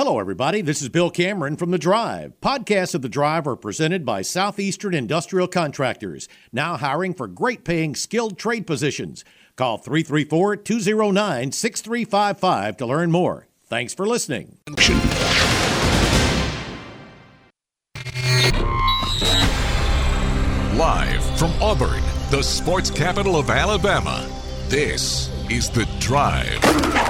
Hello, everybody. This is Bill Cameron from The Drive. Podcasts of The Drive are presented by Southeastern Industrial Contractors, now hiring for great-paying skilled trade positions. Call 334-209-6355 to learn more. Thanks for listening. Live from Auburn, the sports capital of Alabama, this is The Drive.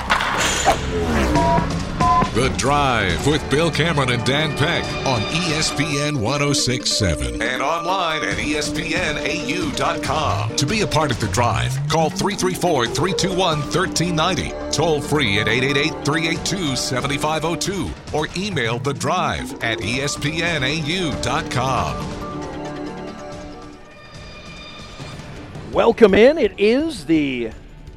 The Drive with Bill Cameron and Dan Peck on ESPN 106.7 and online at ESPNAU.com. To be a part of The Drive, call 334-321-1390, toll free at 888-382-7502, or email The Drive at ESPNAU.com. Welcome in. It is the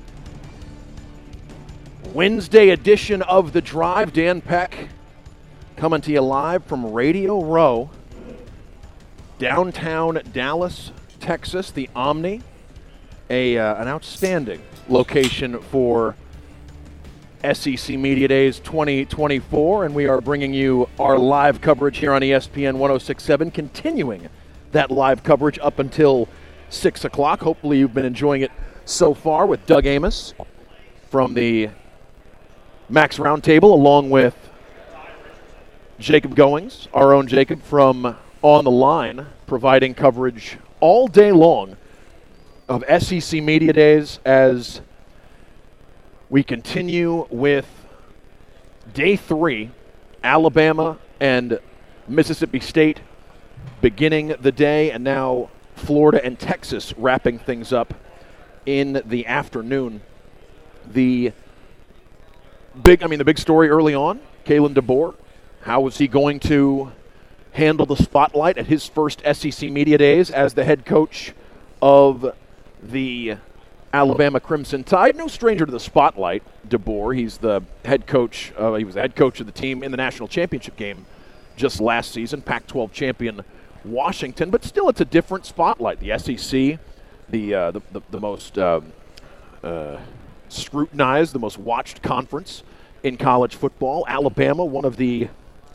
Wednesday edition of The Drive. Dan Peck coming to you live from Radio Row, downtown Dallas, Texas, the Omni, an outstanding location for SEC Media Days 2024, and we are bringing you our live coverage here on ESPN 106.7, continuing that live coverage up until 6 o'clock. Hopefully you've been enjoying it so far with Doug Amos from the Max Roundtable, along with Jacob Goings, our own Jacob from On the Line, providing coverage all day long of SEC Media Days as we continue with Day 3, Alabama and Mississippi State beginning the day, and now Florida and Texas wrapping things up in the afternoon. The big story early on, Kalen DeBoer. How is he going to handle the spotlight at his first SEC Media Days as the head coach of the Alabama Crimson Tide? No stranger to the spotlight, DeBoer. He's the head coach. He was the head coach of the team in the national championship game just last season, Pac-12 champion Washington. But still, it's a different spotlight. The SEC, the most scrutinized, the most watched conference in college football. Alabama, one of the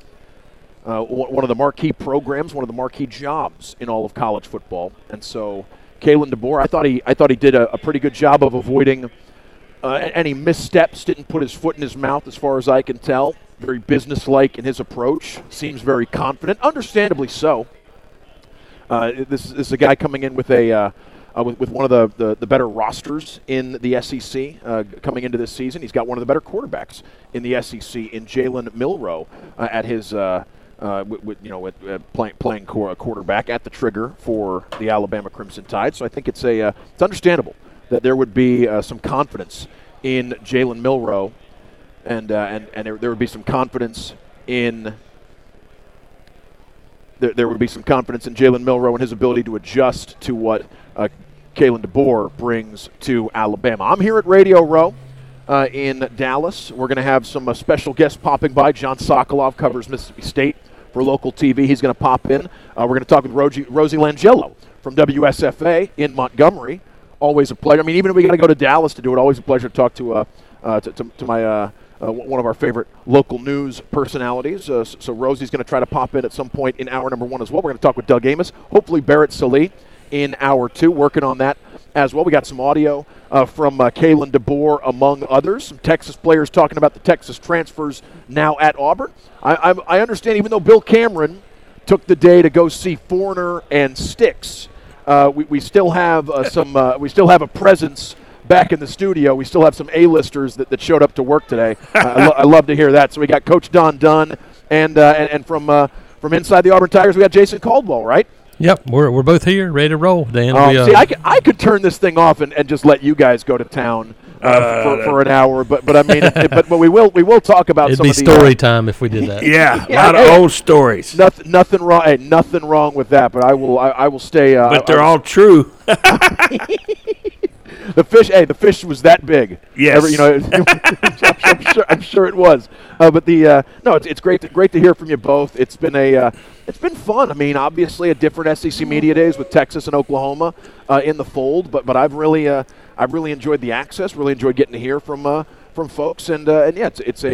marquee programs, one of the marquee jobs in all of college football. And so Kalen DeBoer, I thought he did a pretty good job of avoiding any missteps, didn't put his foot in his mouth as far as I can tell. Very businesslike in his approach, seems very confident, understandably so. This is a guy coming in with with one of the better rosters in the SEC coming into this season. He's got one of the better quarterbacks in the SEC in Jalen Milroe at his playing quarterback at the trigger for the Alabama Crimson Tide. So I think it's understandable that there would be some confidence in Jalen Milroe, and there would be some confidence in. There would be some confidence in Jalen Milroe and his ability to adjust to what Kalen DeBoer brings to Alabama. I'm here at Radio Row in Dallas. We're going to have some special guests popping by. John Sokolov covers Mississippi State for local TV. He's going to pop in. We're going to talk with Rosie Langello from WSFA in Montgomery. Always a pleasure. I mean, even if we got to go to Dallas to do it, always a pleasure to talk to my one of our favorite local news personalities. So Rosie's going to try to pop in at some point in hour number 1 as well. We're going to talk with Doug Amos, hopefully Barrett Sallee in hour 2, working on that as well. We got some audio from Kalen DeBoer, among others. Some Texas players talking about the Texas transfers now at Auburn. I understand, even though Bill Cameron took the day to go see Foreigner and Styx, we still have we still have a presence back in the studio. We still have some A-listers that showed up to work today. I love to hear that. So we got Coach Don Dunn, and from inside the Auburn Tigers, we got Jason Caldwell, right? Yep, we're both here, ready to roll, Dan. See, I could turn this thing off and just let you guys go to town for an hour, but I mean, but we will talk about. It'd be story time if we did that. Yeah, a lot of old stories. Nothing wrong. Hey, nothing wrong with that. But I will stay. But they're all true. The fish was that big. Yes. I'm sure it was. But it's great to hear from you both. It's been fun. I mean, obviously a different SEC Media Days with Texas and Oklahoma in the fold. But I've really enjoyed the access. Really enjoyed getting to hear from folks. And yeah, it's a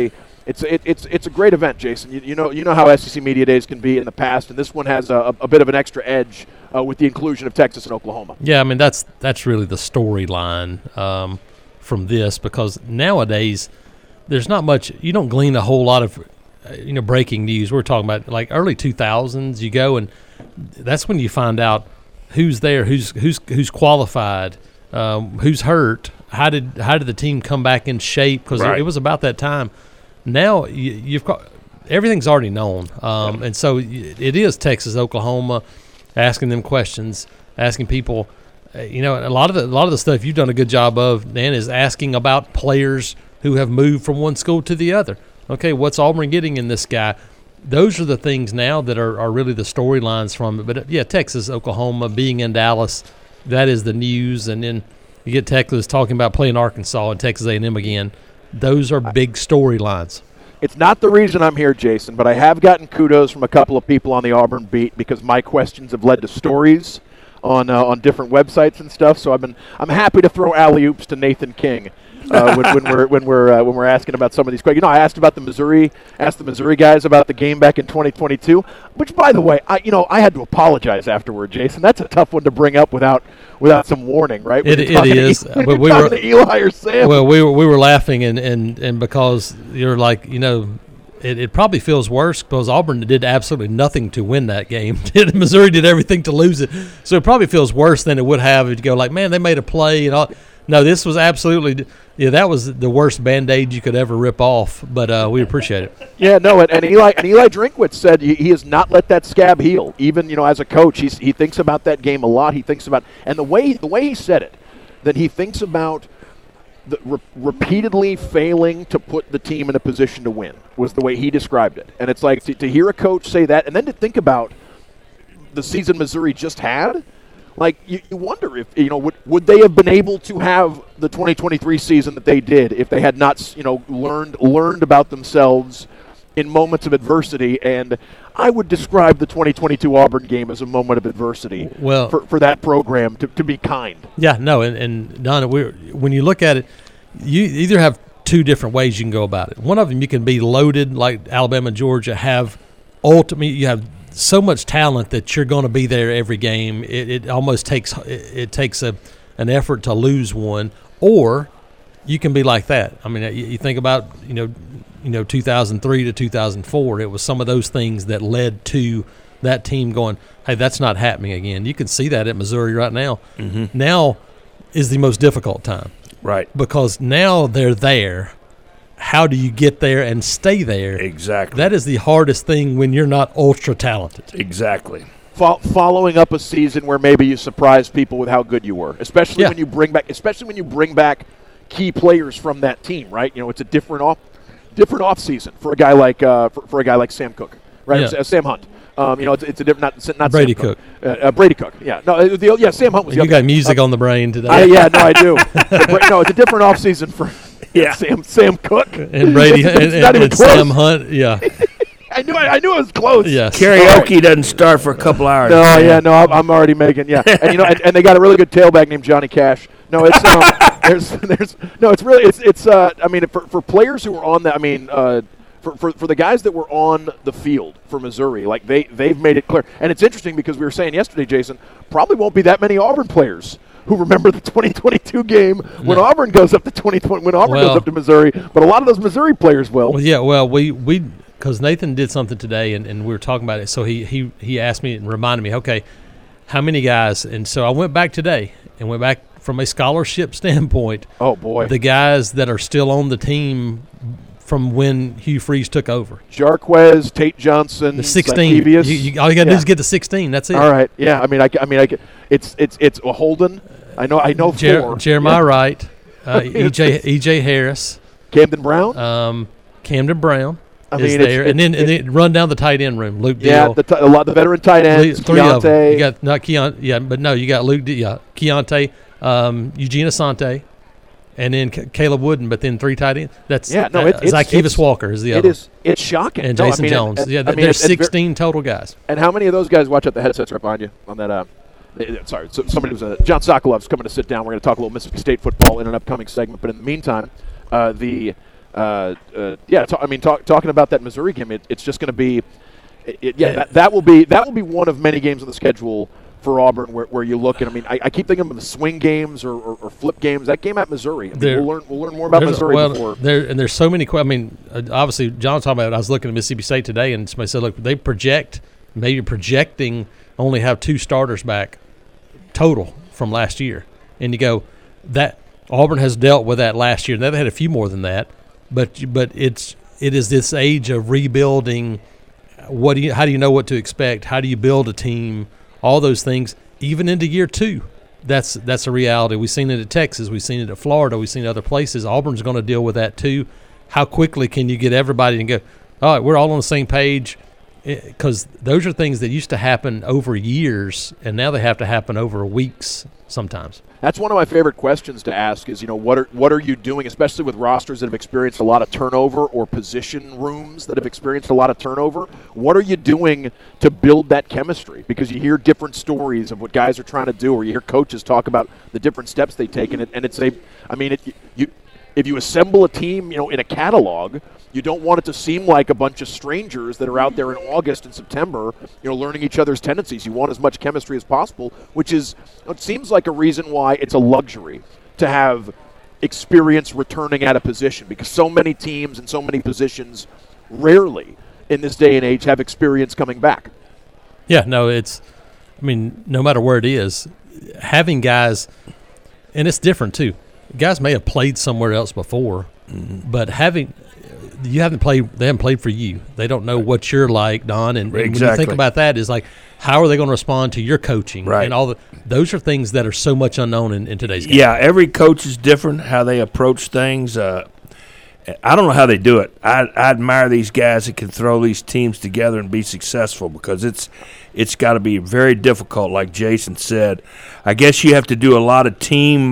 It's a great event, Jason. You know how SEC Media Days can be in the past, and this one has a bit of an extra edge with the inclusion of Texas and Oklahoma. Yeah, I mean that's really the storyline from this, because nowadays there's not much. You don't glean a whole lot of breaking news. We're talking about like early 2000s. You go and that's when you find out who's there, who's qualified, who's hurt. How did the team come back in shape? Because it was about that time. Now you've got everything's already known, and so it is Texas, Oklahoma, asking them questions, asking people. A lot of the stuff you've done a good job of, Dan, is asking about players who have moved from one school to the other. Okay, what's Auburn getting in this guy? Those are the things now that are really the storylines from it. But, Texas, Oklahoma, being in Dallas, that is the news. And then you get Texas talking about playing Arkansas and Texas A&M again. Those are big storylines. It's not the reason I'm here, Jason, but I have gotten kudos from a couple of people on the Auburn beat because my questions have led to stories on different websites and stuff. So I'm happy to throw alley-oops to Nathan King when we're asking about some of these questions. I asked the Missouri guys about the game back in 2022, which, by the way, I had to apologize afterward, Jason. That's a tough one to bring up without some warning, right? It is. But we were to Eli or Sam. Well, we were laughing and because you're like, it probably feels worse because Auburn did absolutely nothing to win that game. Missouri did everything to lose it. So it probably feels worse than it would have if you go like, man, they made a play and all. No, this was absolutely that was the worst Band-Aid you could ever rip off, but we appreciate it. Yeah, no, and Eli Drinkwitz said he has not let that scab heal. Even, as a coach, he thinks about that game a lot. He thinks about – and the way he said it, that he thinks about repeatedly failing to put the team in a position to win was the way he described it. And it's like to hear a coach say that and then to think about the season Missouri just had – like, you wonder if, would they have been able to have the 2023 season that they did if they had not, learned about themselves in moments of adversity. And I would describe the 2022 Auburn game as a moment of adversity for that program to be kind. Yeah, no, and Donna, when you look at it, you either have two different ways you can go about it. One of them, you can be loaded like Alabama and Georgia have you have so much talent that you're going to be there every game. It almost takes an effort to lose one, or you can be like that. I mean, you think about 2003 to 2004. It was some of those things that led to that team going, hey, that's not happening again. You can see that at Missouri right now. Mm-hmm. Now is the most difficult time, right? Because now they're there. How do you get there and stay there? Exactly. That is the hardest thing when you're not ultra talented. Exactly. Following up a season where maybe you surprise people with how good you were, especially when you bring back key players from that team, right? It's a different off season for a guy like Sam Cook, right? Yeah. Sam Hunt. It's a different not Brady Sam Cook. Brady Cook. Yeah. No. Sam Hunt was. You got music on the brain today. I do. It's a different off season for. Yeah, Sam Cook and Brady and Sam Hunt. Yeah, I knew it was close. Yes, karaoke doesn't start for a couple hours. I'm already making and and they got a really good tailback named Johnny Cash. No, it's for players who are on that. I mean, for the guys that were on the field for Missouri, like they've made it clear. And it's interesting because we were saying yesterday, Jason, probably won't be that many Auburn players who remember the 2022 game when Auburn goes up to goes up to Missouri, but a lot of those Missouri players will. Well, yeah, we because Nathan did something today, and we were talking about it. So he asked me and reminded me, okay, how many guys? And so I went back today and went back from a scholarship standpoint. Oh boy, the guys that are still on the team from when Hugh Freeze took over. Jarquez, Tate Johnson, the 16. All you got to do is get to 16. That's it. All right. Yeah. I mean, it's a Holden. I know four. Jeremiah Wright, EJ Harris, Camden Brown. Camden Brown is there, and then run down the tight end room. Luke Deal. Yeah, the veteran tight ends. Three of them. You got not Keontae. Yeah, but no, you got Luke. Keontae, Eugene Asante. And then Caleb Wooden, but then three tight ends. That's Zykeivus Walker is the other. It's shocking. And Jason Jones. There's 16 total guys. And how many of those guys watch out the headsets right behind you on that? Sorry, so somebody was John Sokolov's coming to sit down. We're going to talk a little Mississippi State football in an upcoming segment. But in the meantime, the talking about that Missouri game, it's just going to be, that will be one of many games on the schedule for Auburn where you look and I keep thinking of the swing games or flip games. That game at Missouri, we'll learn more about Missouri before. There's so many. Obviously, John was talking about it. I was looking at Mississippi State today, and somebody said, look, they projecting only have 2 starters back total from last year, and you go that Auburn has dealt with that last year. They've had a few more than that, but it is this age of rebuilding. How do you know what to expect? How do you build a team? All those things, even into year 2, that's a reality. We've seen it at Texas. We've seen it at Florida. We've seen it other places. Auburn's going to deal with that too. How quickly can you get everybody and go, all right, we're all on the same page? Because those are things that used to happen over years, and now they have to happen over weeks sometimes. That's one of my favorite questions to ask is, what are you doing, especially with rosters that have experienced a lot of turnover or position rooms that have experienced a lot of turnover? What are you doing to build that chemistry? Because you hear different stories of what guys are trying to do, or you hear coaches talk about the different steps they take, and if you assemble a team, in a catalog, you don't want it to seem like a bunch of strangers that are out there in August and September, learning each other's tendencies. You want as much chemistry as possible, which is, it seems like a reason why it's a luxury to have experience returning at a position, because so many teams and so many positions rarely in this day and age have experience coming back. Yeah, no, no matter where it is, having guys, and it's different too. Guys may have played somewhere else before, but they haven't played for you. They don't know what you're like, Don. And when you think about that, is like, how are they going to respond to your coaching? Right. And those are things that are so much unknown in today's game. Yeah, every coach is different, how they approach things. I don't know how they do it. I admire these guys that can throw these teams together and be successful, because it's got to be very difficult, like Jason said. I guess you have to do a lot of team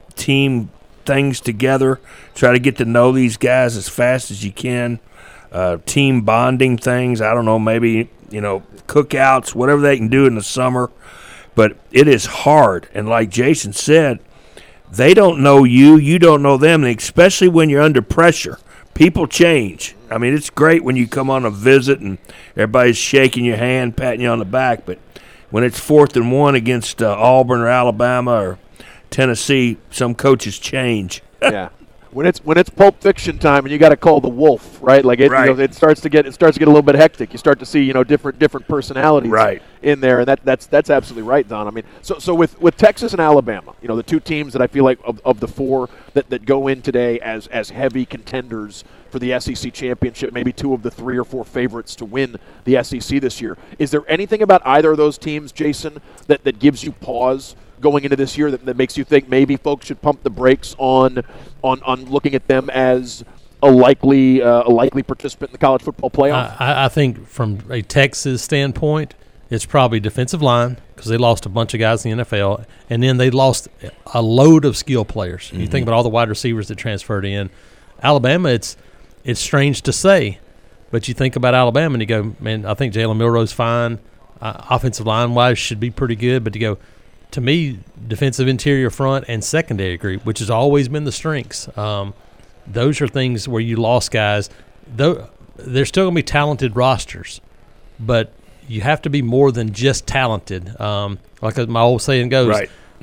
things together, try to get to know these guys as fast as you can, team bonding things, I don't know, maybe, cookouts, whatever they can do in the summer. But it is hard, and like Jason said, they don't know you, you don't know them, and especially when you're under pressure. People change. It's great when you come on a visit and everybody's shaking your hand, patting you on the back, but when it's 4th and 1 against Auburn or Alabama or Tennessee, some coaches change. Yeah, when it's Pulp Fiction time and you got to call the wolf, right? Like it starts to get a little bit hectic. You start to see different personalities in there, and that's absolutely right, Don. So with Texas and Alabama, the 2 teams that I feel like of the 4 that go in today as heavy contenders for the SEC championship, maybe 2 of the 3 or 4 favorites to win the SEC this year. Is there anything about either of those teams, Jason, that gives you pause going into this year that makes you think maybe folks should pump the brakes on looking at them as a likely participant in the college football playoff? I think from a Texas standpoint, it's probably defensive line, because they lost a bunch of guys in the NFL, and then they lost a load of skill players. You think about all the wide receivers that transferred in. Alabama, it's strange to say, but you think about Alabama and you go, man, I think Jalen Milroe's fine. Offensive line-wise should be pretty good, but you go, to me, defensive interior front and secondary group, which has always been the strengths. Those are things where you lost guys. Though they're still going to be talented rosters, but you have to be more than just talented. Like my old saying goes,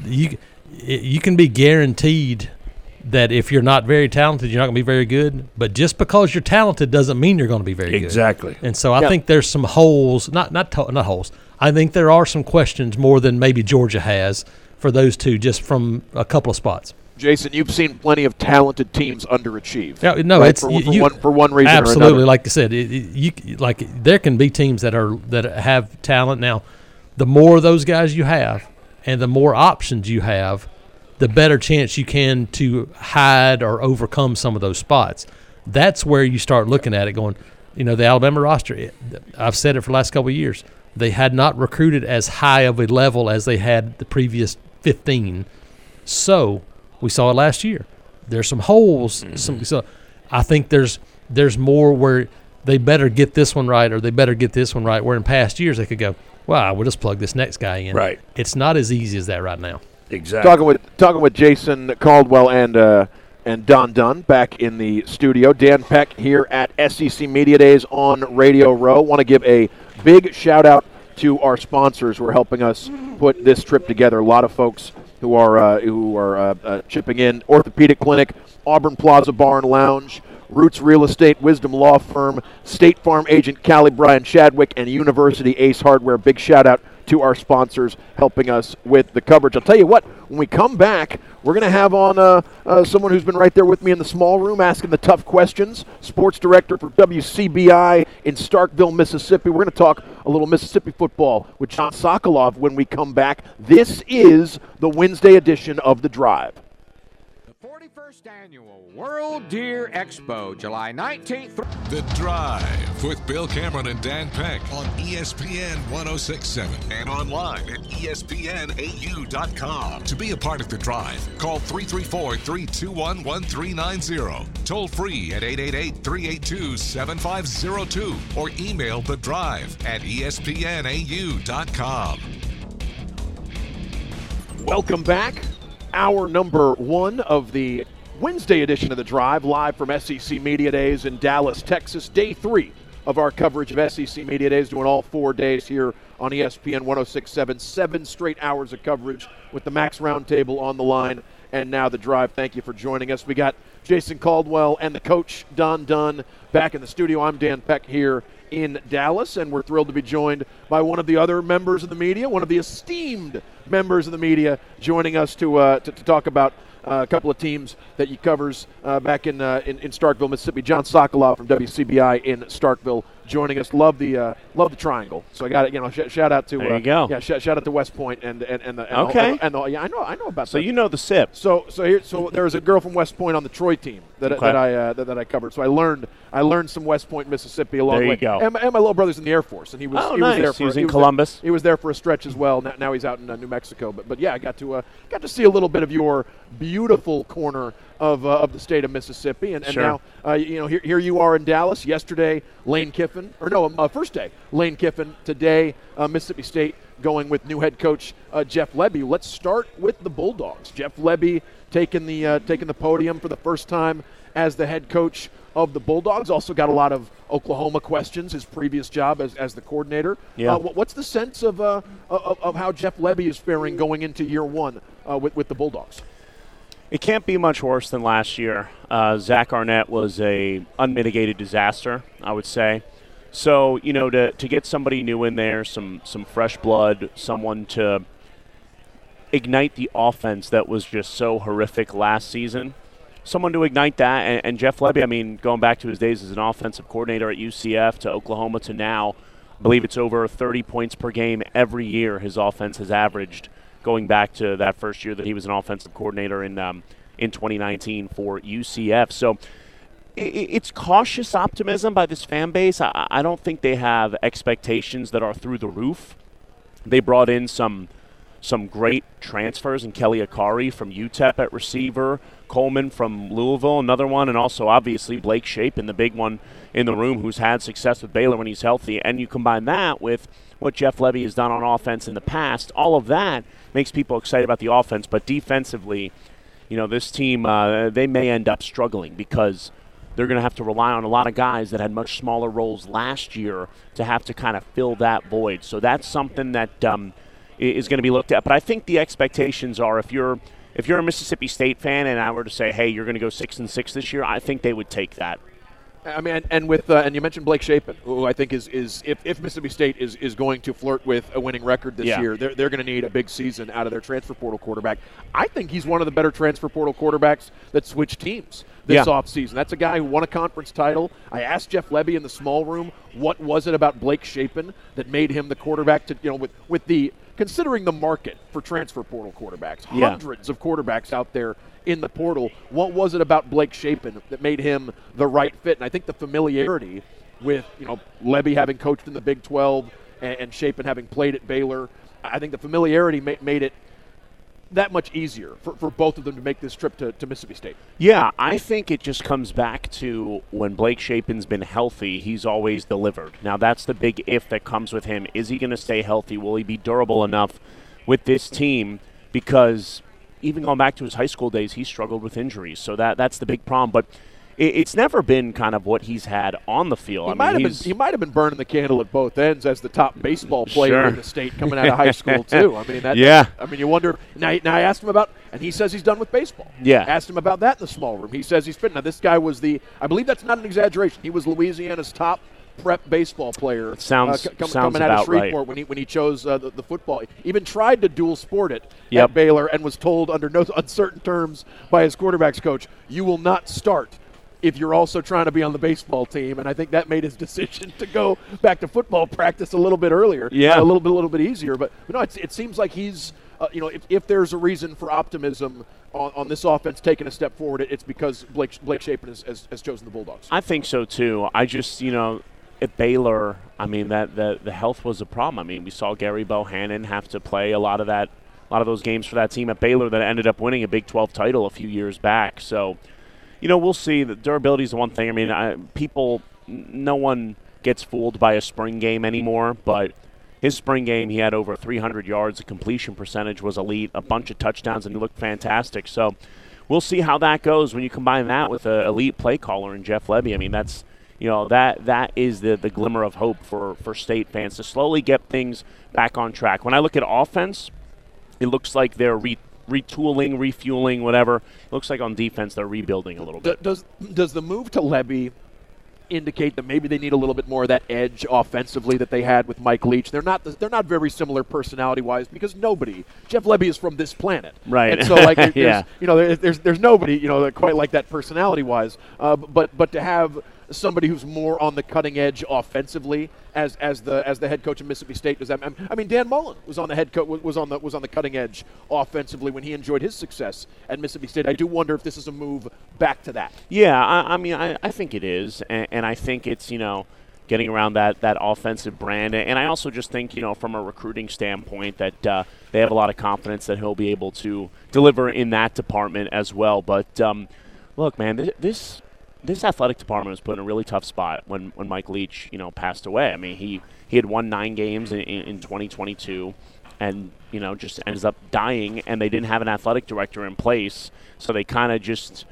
you can be guaranteed that if you're not very talented, you're not going to be very good. But just because you're talented doesn't mean you're going to be very good. Exactly. And so I think there's some holes, not holes. I think there are some questions more than maybe Georgia has for those 2, just from a couple of spots. Jason, you've seen plenty of talented teams underachieve. Yeah, no, right? it's for one reason absolutely, or another. like I said, there can be teams that have talent. Now, the more of those guys you have, and the more options you have, the better chance you can to hide or overcome some of those spots. That's where you start looking at it, going, the Alabama roster. I've said it for the last couple of years. They had not recruited as high of a level as they had the previous 15. So we saw it last year. There's some holes. So I think there's more where they better get this one right or they better get this one right, where in past years they could go, wow, we'll just plug this next guy in. Right. It's not as easy as that right now. Exactly. Talking with Jason Caldwell and and Don Dunn back in the studio. Dan Peck here at SEC Media Days on Radio Row. Want to give a big shout-out to our sponsors who are helping us put this trip together. A lot of folks who are chipping in. Orthopedic Clinic, Auburn Plaza Bar and Lounge, Roots Real Estate, Wisdom Law Firm, State Farm agent Callie Bryan Chadwick, and University Ace Hardware. Big shout-out to our sponsors helping us with the coverage. I'll tell you what, when we come back, we're going to have on someone who's been right there with me in the small room asking the tough questions, sports director for WCBI in Starkville, Mississippi. We're going to talk a little Mississippi football with John Sokoloff when we come back. This is the Wednesday edition of The Drive. 41st Annual World Deer Expo, July 19th. The Drive with Bill Cameron and Dan Peck on ESPN 106.7 and online at ESPNAU.com. To be a part of The Drive, call 334-321-1390. Toll free at 888-382-7502 or email The Drive at ESPNAU.com. Welcome back. Hour number one of the Wednesday edition of The Drive, live from SEC Media Days in Dallas, Texas. Day 3 of our coverage of SEC Media Days, doing all 4 days here on ESPN 106.7. 7 straight hours of coverage with the Max Roundtable on the line. And now The Drive. Thank you for joining us. We got Jason Caldwell and the coach, Don Dunn, back in the studio. I'm Dan Peck here in Dallas, and we're thrilled to be joined by one of the other members of the media, one of the esteemed members of the media, joining us to talk about a couple of teams that he covers back in Starkville, Mississippi. John Sokoloff from WCBI in Starkville joining us. Love the triangle. So I got it. Shout out to there you go. Yeah, shout out to West Point and the okay. I know about. So that. You know the SIP. So there was a girl from West Point on the Troy team that I covered. So I learned some West Point, Mississippi along the way. There you go. And my little brother's in the Air Force, and he was nice. He was in Columbus. He was there for a stretch as well. Now he's out in New Mexico. But yeah, I got to see a little bit of your beautiful corner of the state of Mississippi, and sure. Now here you are in Dallas. Yesterday, Lane Kiffin, first day Lane Kiffin. Today, Mississippi State going with new head coach Jeff Lebby. Let's start with the Bulldogs. Jeff Lebby taking the podium for the first time as the head coach of the Bulldogs. Also got a lot of Oklahoma questions. His previous job as the coordinator. Yeah. What's the sense of how Jeff Lebby is faring going into year one with the Bulldogs? It can't be much worse than last year. Zach Arnett was a unmitigated disaster, I would say. So, to get somebody new in there, some fresh blood, someone to ignite the offense that was just so horrific last season, someone to ignite that. And Jeff Lebby, going back to his days as an offensive coordinator at UCF to Oklahoma to now, I believe it's over 30 points per game every year his offense has averaged, going back to that first year that he was an offensive coordinator in 2019 for UCF. So it's cautious optimism by this fan base. I don't think they have expectations that are through the roof. They brought in some great transfers, and Kelly Akari from UTEP at receiver, Coleman from Louisville, another one, and also obviously Blake Shapen, the big one in the room who's had success with Baylor when he's healthy. And you combine that with what Jeff Lebby has done on offense in the past, all of that makes people excited about the offense. But defensively, this team, they may end up struggling because they're going to have to rely on a lot of guys that had much smaller roles last year to have to kind of fill that void. So that's something that is going to be looked at. But I think the expectations are, if you're a Mississippi State fan and I were to say, hey, you're going to go 6-6 this year, I think they would take that. And you mentioned Blake Shapen, who I think is if Mississippi State is going to flirt with a winning record this year, they're going to need a big season out of their transfer portal quarterback. I think he's one of the better transfer portal quarterbacks that switched teams this offseason. That's a guy who won a conference title. I asked Jeff Lebby in the small room, what was it about Blake Shapen that made him the quarterback to with the considering the market for transfer portal quarterbacks, hundreds of quarterbacks out there in the portal. What was it about Blake Shapen that made him the right fit? And I think the familiarity with, Lebby having coached in the Big 12 and Shapen having played at Baylor, I think the familiarity made it that much easier for both of them to make this trip to Mississippi State. Yeah, I think it just comes back to when Blake Shapen's been healthy, he's always delivered. Now, that's the big if that comes with him. Is he going to stay healthy? Will he be durable enough with this team? Because even going back to his high school days, he struggled with injuries. So that's the big problem. But it's never been kind of what he's had on the field. He might have been burning the candle at both ends as the top baseball player in the state coming out of high school too. I mean, you wonder. Now I asked him about, and he says he's done with baseball. Yeah. Asked him about that in the small room. He says he's fit. Now this guy was I believe that's not an exaggeration. He was Louisiana's top prep baseball player. Sounds coming out of Shreveport right. when he chose the football. Even tried to dual sport it at Baylor and was told under no uncertain terms by his quarterbacks coach, "You will not start if you're also trying to be on the baseball team." And I think that made his decision to go back to football practice a little bit earlier, a little bit easier. But no, it seems like he's, if there's a reason for optimism on this offense taking a step forward, it's because Blake Shapen has chosen the Bulldogs. I think so too. I just, at Baylor, I mean, that the health was a problem. I mean, we saw Gary Bohannon have to play a lot of those games for that team at Baylor that ended up winning a Big 12 title a few years back. So, we'll see. The durability is the one thing. I mean, no one gets fooled by a spring game anymore, but his spring game, he had over 300 yards. The completion percentage was elite, a bunch of touchdowns, and he looked fantastic. So we'll see how that goes when you combine that with an elite play caller in Jeff Lebby. I mean, that's that is the glimmer of hope for State fans to slowly get things back on track. When I look at offense, it looks like they're retooling, refueling, whatever. It looks like on defense they're rebuilding a little bit. Does the move to Lebby indicate that maybe they need a little bit more of that edge offensively that they had with Mike Leach? They're not very similar personality-wise because Jeff Lebby is from this planet, right? And so there's nobody quite like that personality-wise. But to have somebody who's more on the cutting edge offensively as the head coach of Mississippi State, Dan Mullen was on the head coach was on the cutting edge offensively when he enjoyed his success at Mississippi State. I do wonder if this is a move back to that. Yeah, I think it is, and I think it's getting around that offensive brand, and I also just think from a recruiting standpoint that they have a lot of confidence that he'll be able to deliver in that department as well. But look, man, this athletic department was put in a really tough spot when Mike Leach, passed away. I mean, he had won 9 games in 2022 and, just ends up dying, and they didn't have an athletic director in place. So they kind of just,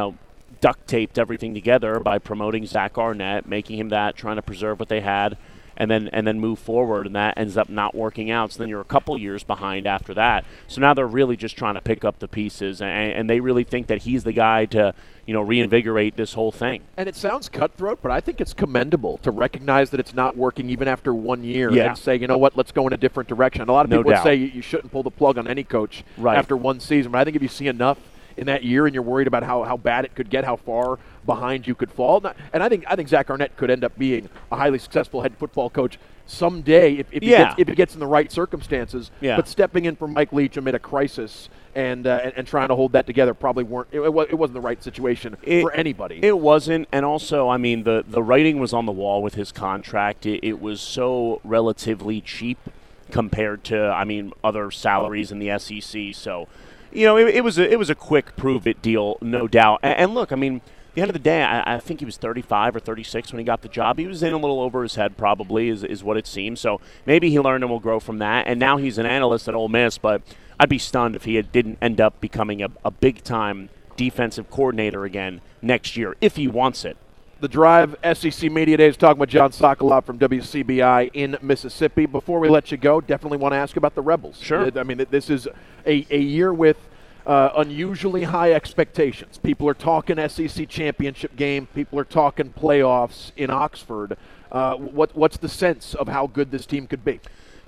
duct taped everything together by promoting Zach Arnett, making him that, trying to preserve what they had, and then move forward, and that ends up not working out. So then you're a couple years behind after that. So now they're really just trying to pick up the pieces, and they really think that he's the guy to reinvigorate this whole thing. And it sounds cutthroat, but I think it's commendable to recognize that it's not working even after 1 year and say, you know what, let's go in a different direction. A lot of people would say you shouldn't pull the plug on any coach after one season, but I think if you see enough in that year and you're worried about how bad it could get, how far behind you could fall. And I think Zach Arnett could end up being a highly successful head football coach someday if he gets in the right circumstances. Yeah. But stepping in for Mike Leach amid a crisis and trying to hold that together probably it wasn't the right situation for anybody. It wasn't, and also, I mean, the writing was on the wall with his contract. It was so relatively cheap compared to, other salaries in the SEC. So, it was a quick prove it deal, no doubt. And look, at the end of the day, I think he was 35 or 36 when he got the job. He was in a little over his head, probably, is what it seems. So maybe he learned and will grow from that. And now he's an analyst at Ole Miss, but I'd be stunned if he didn't end up becoming a big-time defensive coordinator again next year, if he wants it. The Drive SEC Media Days, talking with John Sokoloff from WCBI in Mississippi. Before we let you go, definitely want to ask about the Rebels. Sure. This is a year with unusually high expectations. People are talking SEC championship game. People are talking playoffs in Oxford. What's the sense of how good this team could be?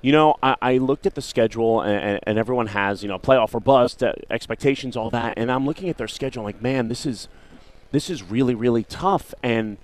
I looked at the schedule, and everyone has, playoff or bust, expectations, all that. And I'm looking at their schedule like, man, this is really, really tough. And,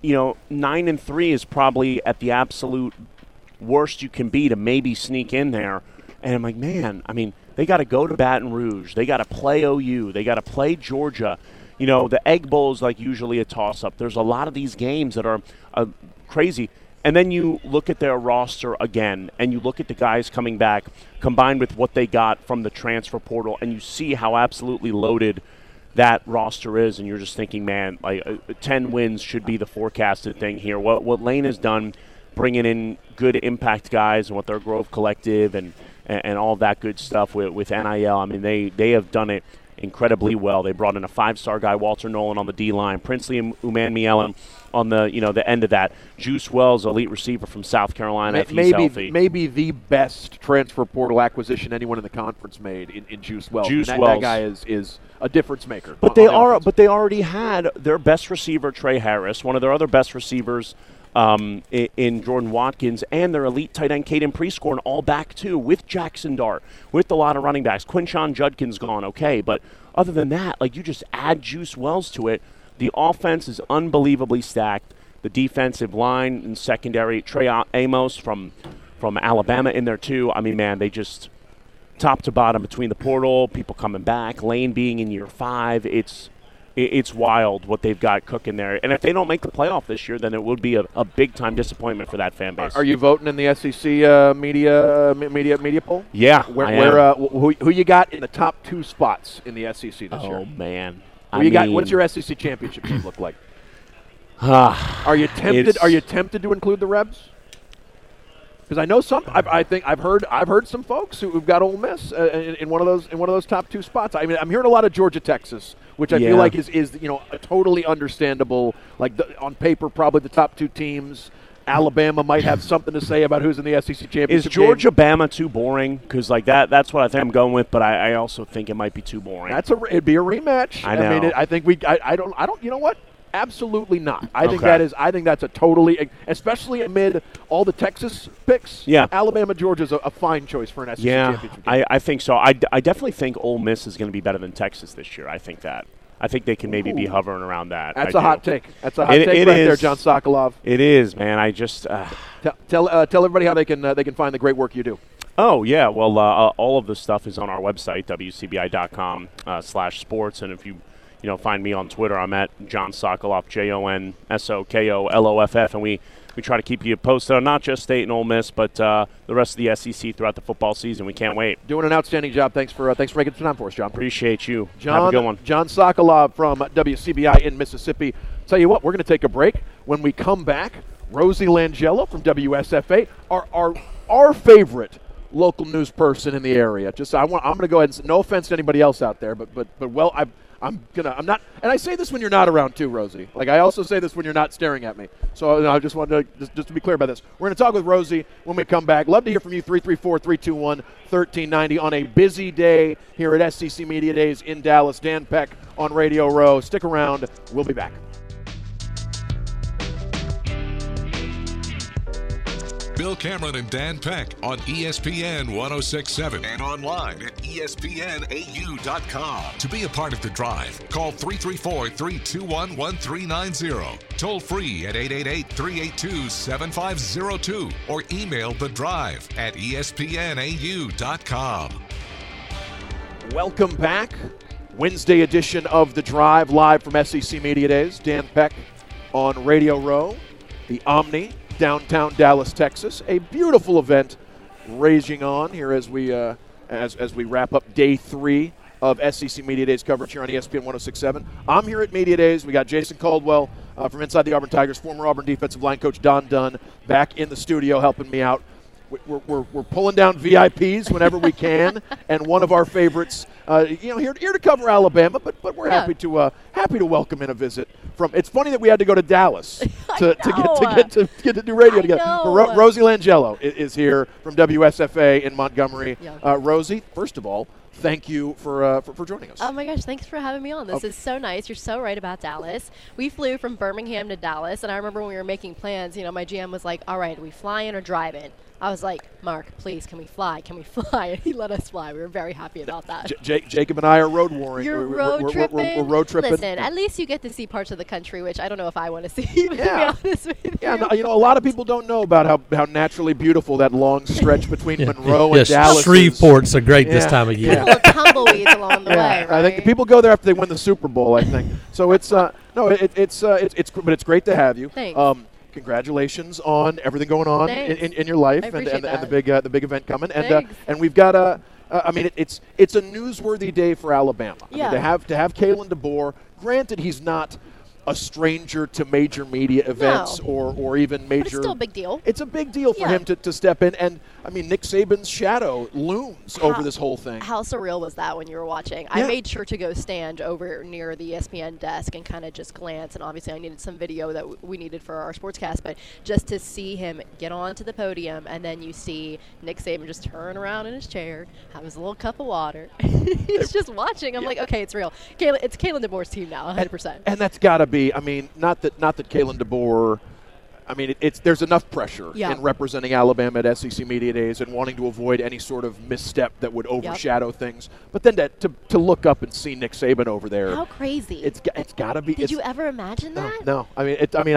9-3 is probably at the absolute worst you can be to maybe sneak in there. And I'm like, man, they got to go to Baton Rouge. They got to play OU. They got to play Georgia. The Egg Bowl is like usually a toss-up. There's a lot of these games that are crazy. And then you look at their roster again, and you look at the guys coming back, combined with what they got from the transfer portal, and you see how absolutely loaded that roster is, and you're just thinking, man, 10 wins should be the forecasted thing here. What Lane has done, bringing in good impact guys and what their Grove Collective and and all that good stuff with NIL. I mean, they have done it incredibly well. They brought in a 5-star guy, Walter Nolan, on the D-line, Princely Umanmielen on the the end of that. Juice Wells, elite receiver from South Carolina, if he's healthy. Maybe the best transfer portal acquisition anyone in the conference made in Juice Wells. That guy is a difference maker. But they already had their best receiver, Trey Harris, one of their other best receivers in Jordan Watkins, and their elite tight end, Caden Prescorn, all back too, with Jackson Dart, with a lot of running backs. Quinshon Judkins gone, okay, but other than that, like, you just add Juice Wells to it. The offense is unbelievably stacked. The defensive line and secondary, Trey Amos from Alabama in there too. I mean, man, they just top to bottom between the portal, people coming back, Lane being in year 5. It's wild what they've got cooking there. And if they don't make the playoff this year, then it would be a big-time disappointment for that fan base. Are you voting in the SEC media poll? Yeah, who you got in the top 2 spots in the SEC this year? Oh, man. What's your SEC championship team look like? Are you tempted to include the Rebs? Because I know some. I've heard some folks who've got Ole Miss in one of those top 2 spots. I mean, I'm hearing a lot of Georgia, Texas, which I feel like is a totally understandable. Like on paper, probably the top 2 teams. Alabama might have something to say about who's in the SEC championship. Is Georgia Bama too boring? Because that's what I think I'm going with. But I also think it might be too boring. It'd be a rematch. I know. I think I don't. You know what? Absolutely not. I think that's a totally, especially amid all the Texas picks. Yeah, Alabama, Georgia's a fine choice for an SEC championship game. I think so. I definitely think Ole Miss is going to be better than Texas this year. I think they can maybe be hovering around that. That's a hot take. That's a hot take right there, John Sokolov. It is, man. I just tell everybody how they can find the great work you do. Oh, yeah. Well, all of the stuff is on our website, wcbi.com/sports, and if you find me on Twitter, I'm at John Sokoloff, JONSOKOLOFF, and we try to keep you posted on not just State and Ole Miss, but the rest of the SEC throughout the football season. We can't wait. Doing an outstanding job. Thanks for making some time for us, John. Appreciate you. John, have a good one. John Sokolov from WCBI in Mississippi. Tell you what, we're going to take a break. When we come back, Rosie Langello from WSFA, our favorite local news person in the area. I'm going to go ahead and say, no offense to anybody else out there, but I'm not, and I say this when you're not around too, Rosie. Like, I also say this when you're not staring at me. So I just wanted to just to be clear about this. We're going to talk with Rosie when we come back. Love to hear from you. 334-321-1390 on a busy day here at SEC Media Days in Dallas. Dan Peck on Radio Row. Stick around. We'll be back. Bill Cameron and Dan Peck on ESPN 106.7 and online at ESPNAU.com. To be a part of the drive, call 334-321-1390. Toll free at 888-382-7502 or email the drive at ESPNAU.com. Welcome back. Wednesday edition of The Drive, live from SEC Media Days. Dan Peck on Radio Row, the Omni, downtown Dallas, Texas. A beautiful event raging on here as we wrap up day 3 of SEC Media Days coverage here on ESPN 106.7. I'm here at Media Days. We got Jason Caldwell from inside the Auburn Tigers, former Auburn defensive line coach Don Dunn, back in the studio helping me out. We're pulling down VIPs whenever we can, and one of our favorites, here to cover Alabama, but we're happy to welcome in a visit from. It's funny that we had to go to Dallas to get to do radio together. Rosie Langello is here from WSFA in Montgomery. Yeah. Rosie, first of all, thank you for joining us. Oh my gosh, thanks for having me on. This is so nice. You're so right about Dallas. We flew from Birmingham to Dallas, and I remember when we were making plans, my GM was like, all right, are we flying or driving? I was like, Mark, please, can we fly? Can we fly? And he let us fly. We were very happy about that. Jacob and I are road warring. You're road tripping? We're road tripping. Listen, at least you get to see parts of the country, which I don't know if I want to see, to be honest with you. Yeah, a lot of people don't know about how naturally beautiful that long stretch between Monroe and Dallas Shreveport's is. Great this time of year. A little tumbleweeds along the way, right? I think people go there after they win the Super Bowl, I think. So it's it's great to have you. Thanks. Congratulations on everything going on in your life and the big event coming. And we've got it's a newsworthy day for Alabama. Yeah. To have Kalen DeBoer. Granted, he's not a stranger to major media events or even major. But it's still a big deal. It's a big deal for him to step in. And, I mean, Nick Saban's shadow looms over this whole thing. How surreal was that when you were watching? I made sure to go stand over near the ESPN desk and kind of just glance. And obviously I needed some video that we needed for our sportscast. But just to see him get onto the podium, and then you see Nick Saban just turn around in his chair, have his little cup of water. He's just watching. I'm like, okay, it's real. It's Kalen DeBoer's team now, 100%. And that's got to be, I mean, not that Kalen DeBoer, I mean, there's enough pressure in representing Alabama at SEC Media Days and wanting to avoid any sort of misstep that would overshadow things. But then to look up and see Nick Saban over there. How crazy. It's got to be. Did you ever imagine that? No. I mean,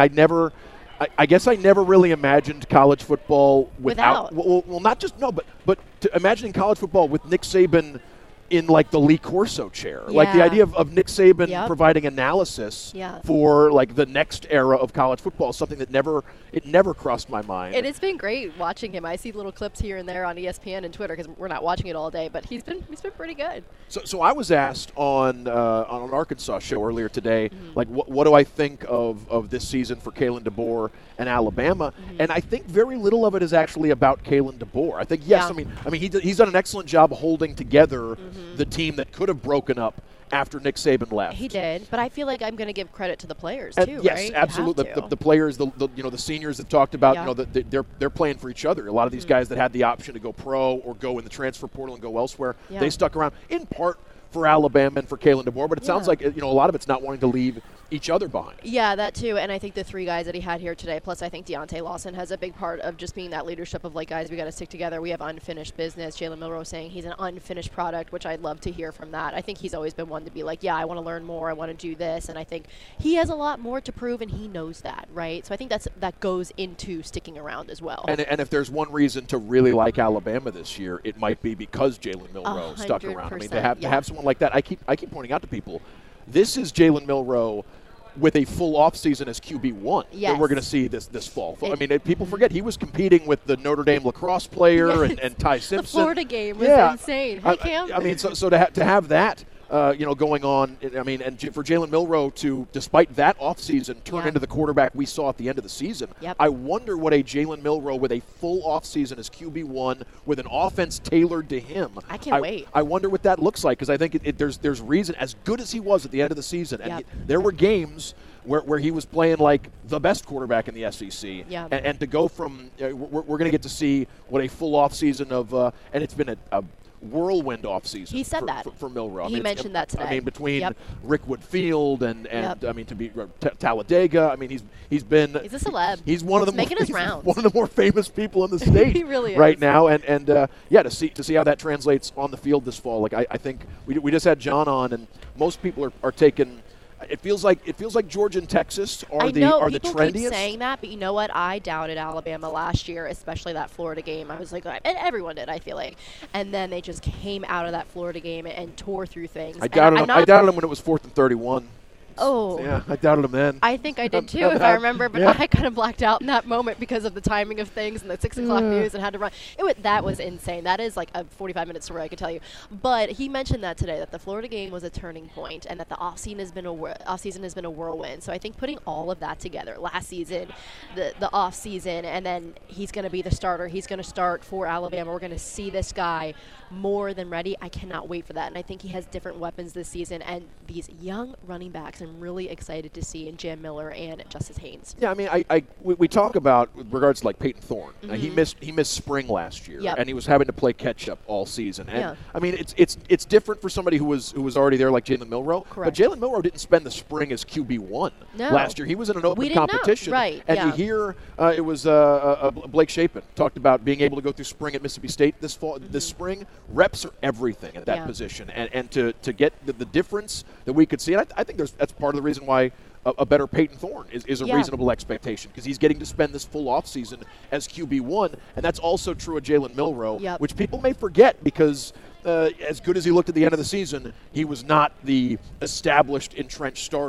I guess I never really imagined college football without. Well, not just but imagining college football with Nick Saban in like the Lee Corso chair, like the idea of Nick Saban providing analysis for like the next era of college football, something that never crossed my mind. And it's been great watching him. I see little clips here and there on ESPN and Twitter because we're not watching it all day, but he's been pretty good. So I was asked on an Arkansas show earlier today, like what do I think of this season for Kalen DeBoer and Alabama? And I think very little of it is actually about Kalen DeBoer. I think I mean he's done an excellent job holding together the team that could have broken up after Nick Saban left. He did, but I feel like I'm going to give credit to the players too. Yes, right? absolutely. The players, the seniors that talked about, they're playing for each other. A lot of these guys that had the option to go pro or go in the transfer portal and go elsewhere, they stuck around in part for Alabama and for Kalen DeBoer. But it sounds like a lot of it's not wanting to leave each other behind. Yeah, that too. And I think the three guys that he had here today, plus I think Deontay Lawson has a big part of just being that leadership of like, guys, we got to stick together. We have unfinished business. Jalen Milroe saying he's an unfinished product, which I'd love to hear from that. I think he's always been one to be like, I want to learn more. I want to do this. And I think he has a lot more to prove, and he knows that, right? So I think that goes into sticking around as well. And if there's one reason to really like Alabama this year, it might be because Jalen Milroe stuck around. I mean, to have someone like that, I keep pointing out to people, this is Jalen Milroe with a full offseason as QB1 that we're going to see this fall. I mean, people forget he was competing with the Notre Dame lacrosse player and Ty Simpson. The Florida game was insane. Hey, Cam. I mean, so to have that, going on, I mean, and for Jalen Milroe to, despite that offseason, turn into the quarterback we saw at the end of the season, I wonder what a Jalen Milroe with a full offseason as QB1 with an offense tailored to him. I can't wait. I wonder what that looks like, because I think there's reason, as good as he was at the end of the season, and there were games where he was playing like the best quarterback in the SEC, and to go from, we're going to get to see what a full offseason of, and it's been a whirlwind offseason. He said that for Milroe. He mentioned that today. I mean, between Rickwood Field and I mean, to be Talladega. I mean, he's a celeb. He's one of the making his rounds. One of the more famous people in the state. He really is right now. And to see how that translates on the field this fall. Like I think we just had John on, and most people are taking. It feels like Georgia and Texas are the trendiest. People keep saying that, but you know what? I doubted Alabama last year, especially that Florida game. I was like, and everyone did, I feel like. And then they just came out of that Florida game and tore through things. I doubted them when it was 4th and 31. Oh. Yeah, I doubted him then. I think I did too, if I remember, but I kind of blacked out in that moment because of the timing of things and the 6 o'clock news and had to run. That was insane. That is like a 45-minute story, I can tell you. But he mentioned that today, that the Florida game was a turning point and that the offseason has been a whirlwind. So I think putting all of that together, last season, the offseason, and then he's going to be the starter. He's going to start for Alabama. We're going to see this guy more than ready. I cannot wait for that. And I think he has different weapons this season. And these young running backs, I'm really excited to see in Jam Miller and Justice Haynes. Yeah, I mean, we talk about with regards to like Peyton Thorne. He missed spring last year, and he was having to play catch up all season. And I mean, it's different for somebody who was already there like Jalen Milroe. Correct. But Jalen Milroe didn't spend the spring as QB1 last year. He was in an open competition, right? And you hear it was Blake Shapen talked about being able to go through spring at Mississippi State this fall. This spring, reps are everything at that position, and to get the difference that we could see. And I think that's part of the reason why a better Peyton Thorne is a reasonable expectation, because he's getting to spend this full offseason as QB1, and that's also true of Jalen Milroe, which people may forget because as good as he looked at the end of the season, he was not the established, entrenched starter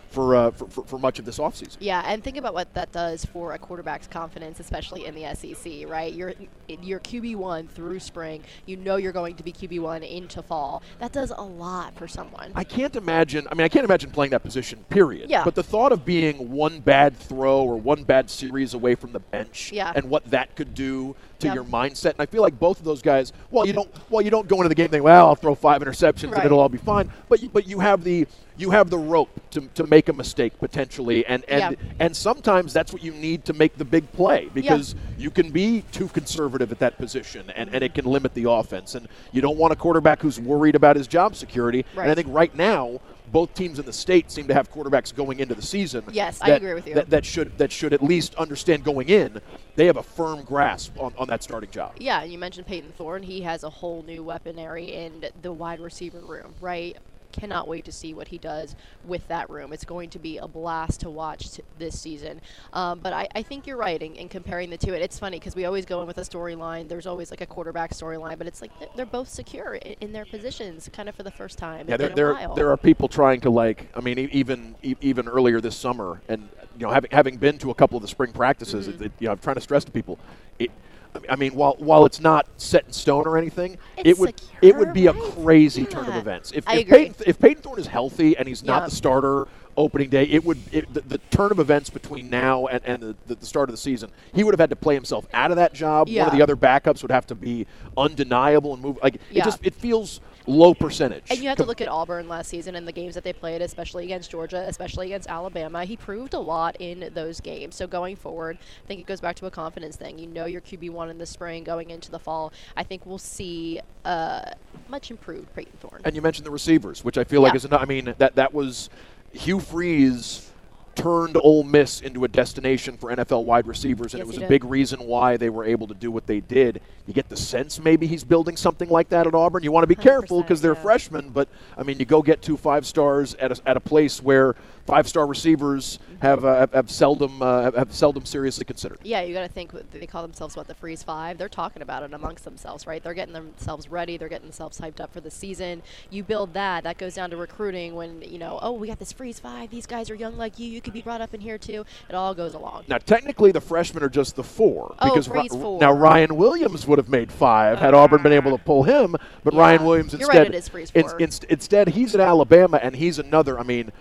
for much of this offseason. Yeah, and think about what that does for a quarterback's confidence, especially in the SEC, right? You're QB1 through spring. You know you're going to be QB1 into fall. That does a lot for someone. I can't imagine playing that position, period. Yeah. But the thought of being one bad throw or one bad series away from the bench and what that could do to your mindset, and I feel like both of those guys, you don't go into the game thinking, well, I'll throw 5 interceptions and it'll all be fine. But you have the rope to make a mistake potentially, and sometimes that's what you need to make the big play, because you can be too conservative at that position, and it can limit the offense. And you don't want a quarterback who's worried about his job security. Right. And I think right now, both teams in the state seem to have quarterbacks going into the season. Yes, I agree with you. That should at least understand going in, they have a firm grasp on that starting job. Yeah, you mentioned Peyton Thorne. He has a whole new weaponry in the wide receiver room, right? Cannot wait to see what he does with that room. It's going to be a blast to watch this season. But I think you're right in comparing the two. It's funny because we always go in with a storyline. There's always like a quarterback storyline, but it's like they're both secure in their positions kind of for the first time in a while. There are people trying to even earlier this summer, and having been to a couple of the spring practices, I'm trying to stress to people, while it's not set in stone or anything, it would be a crazy turn of events. If Peyton Thorne is healthy and he's not the starter opening day, the turn of events between now and the start of the season, he would have had to play himself out of that job. One of the other backups would have to be undeniable and move. It feels low percentage. And you have to look at Auburn last season and the games that they played, especially against Georgia, especially against Alabama. He proved a lot in those games. So going forward, I think it goes back to a confidence thing. You're QB1 in the spring going into the fall. I think we'll see much improved Peyton Thorne. And you mentioned the receivers, which I feel like is that was Hugh Freeze turned Ole Miss into a destination for NFL wide receivers, and it was a big reason why they were able to do what they did. You get the sense maybe he's building something like that at Auburn. You want to be careful because they're freshmen, but you go get 2 5-stars at a place where 5-star receivers have seldom seriously considered. Yeah, you got to think they call themselves the Freeze 5. They're talking about it amongst themselves, right? They're getting themselves ready. They're getting themselves hyped up for the season. You build that goes down to recruiting when we got this Freeze 5. These guys are young like you. You could be brought up in here too. It all goes along. Now, technically, the freshmen are just the 4 because Freeze 4. Now Ryan Williams would have made 5 had Auburn been able to pull him, but Ryan Williams instead. You're right, it is Freeze 4. Instead, he's at Alabama, and he's another.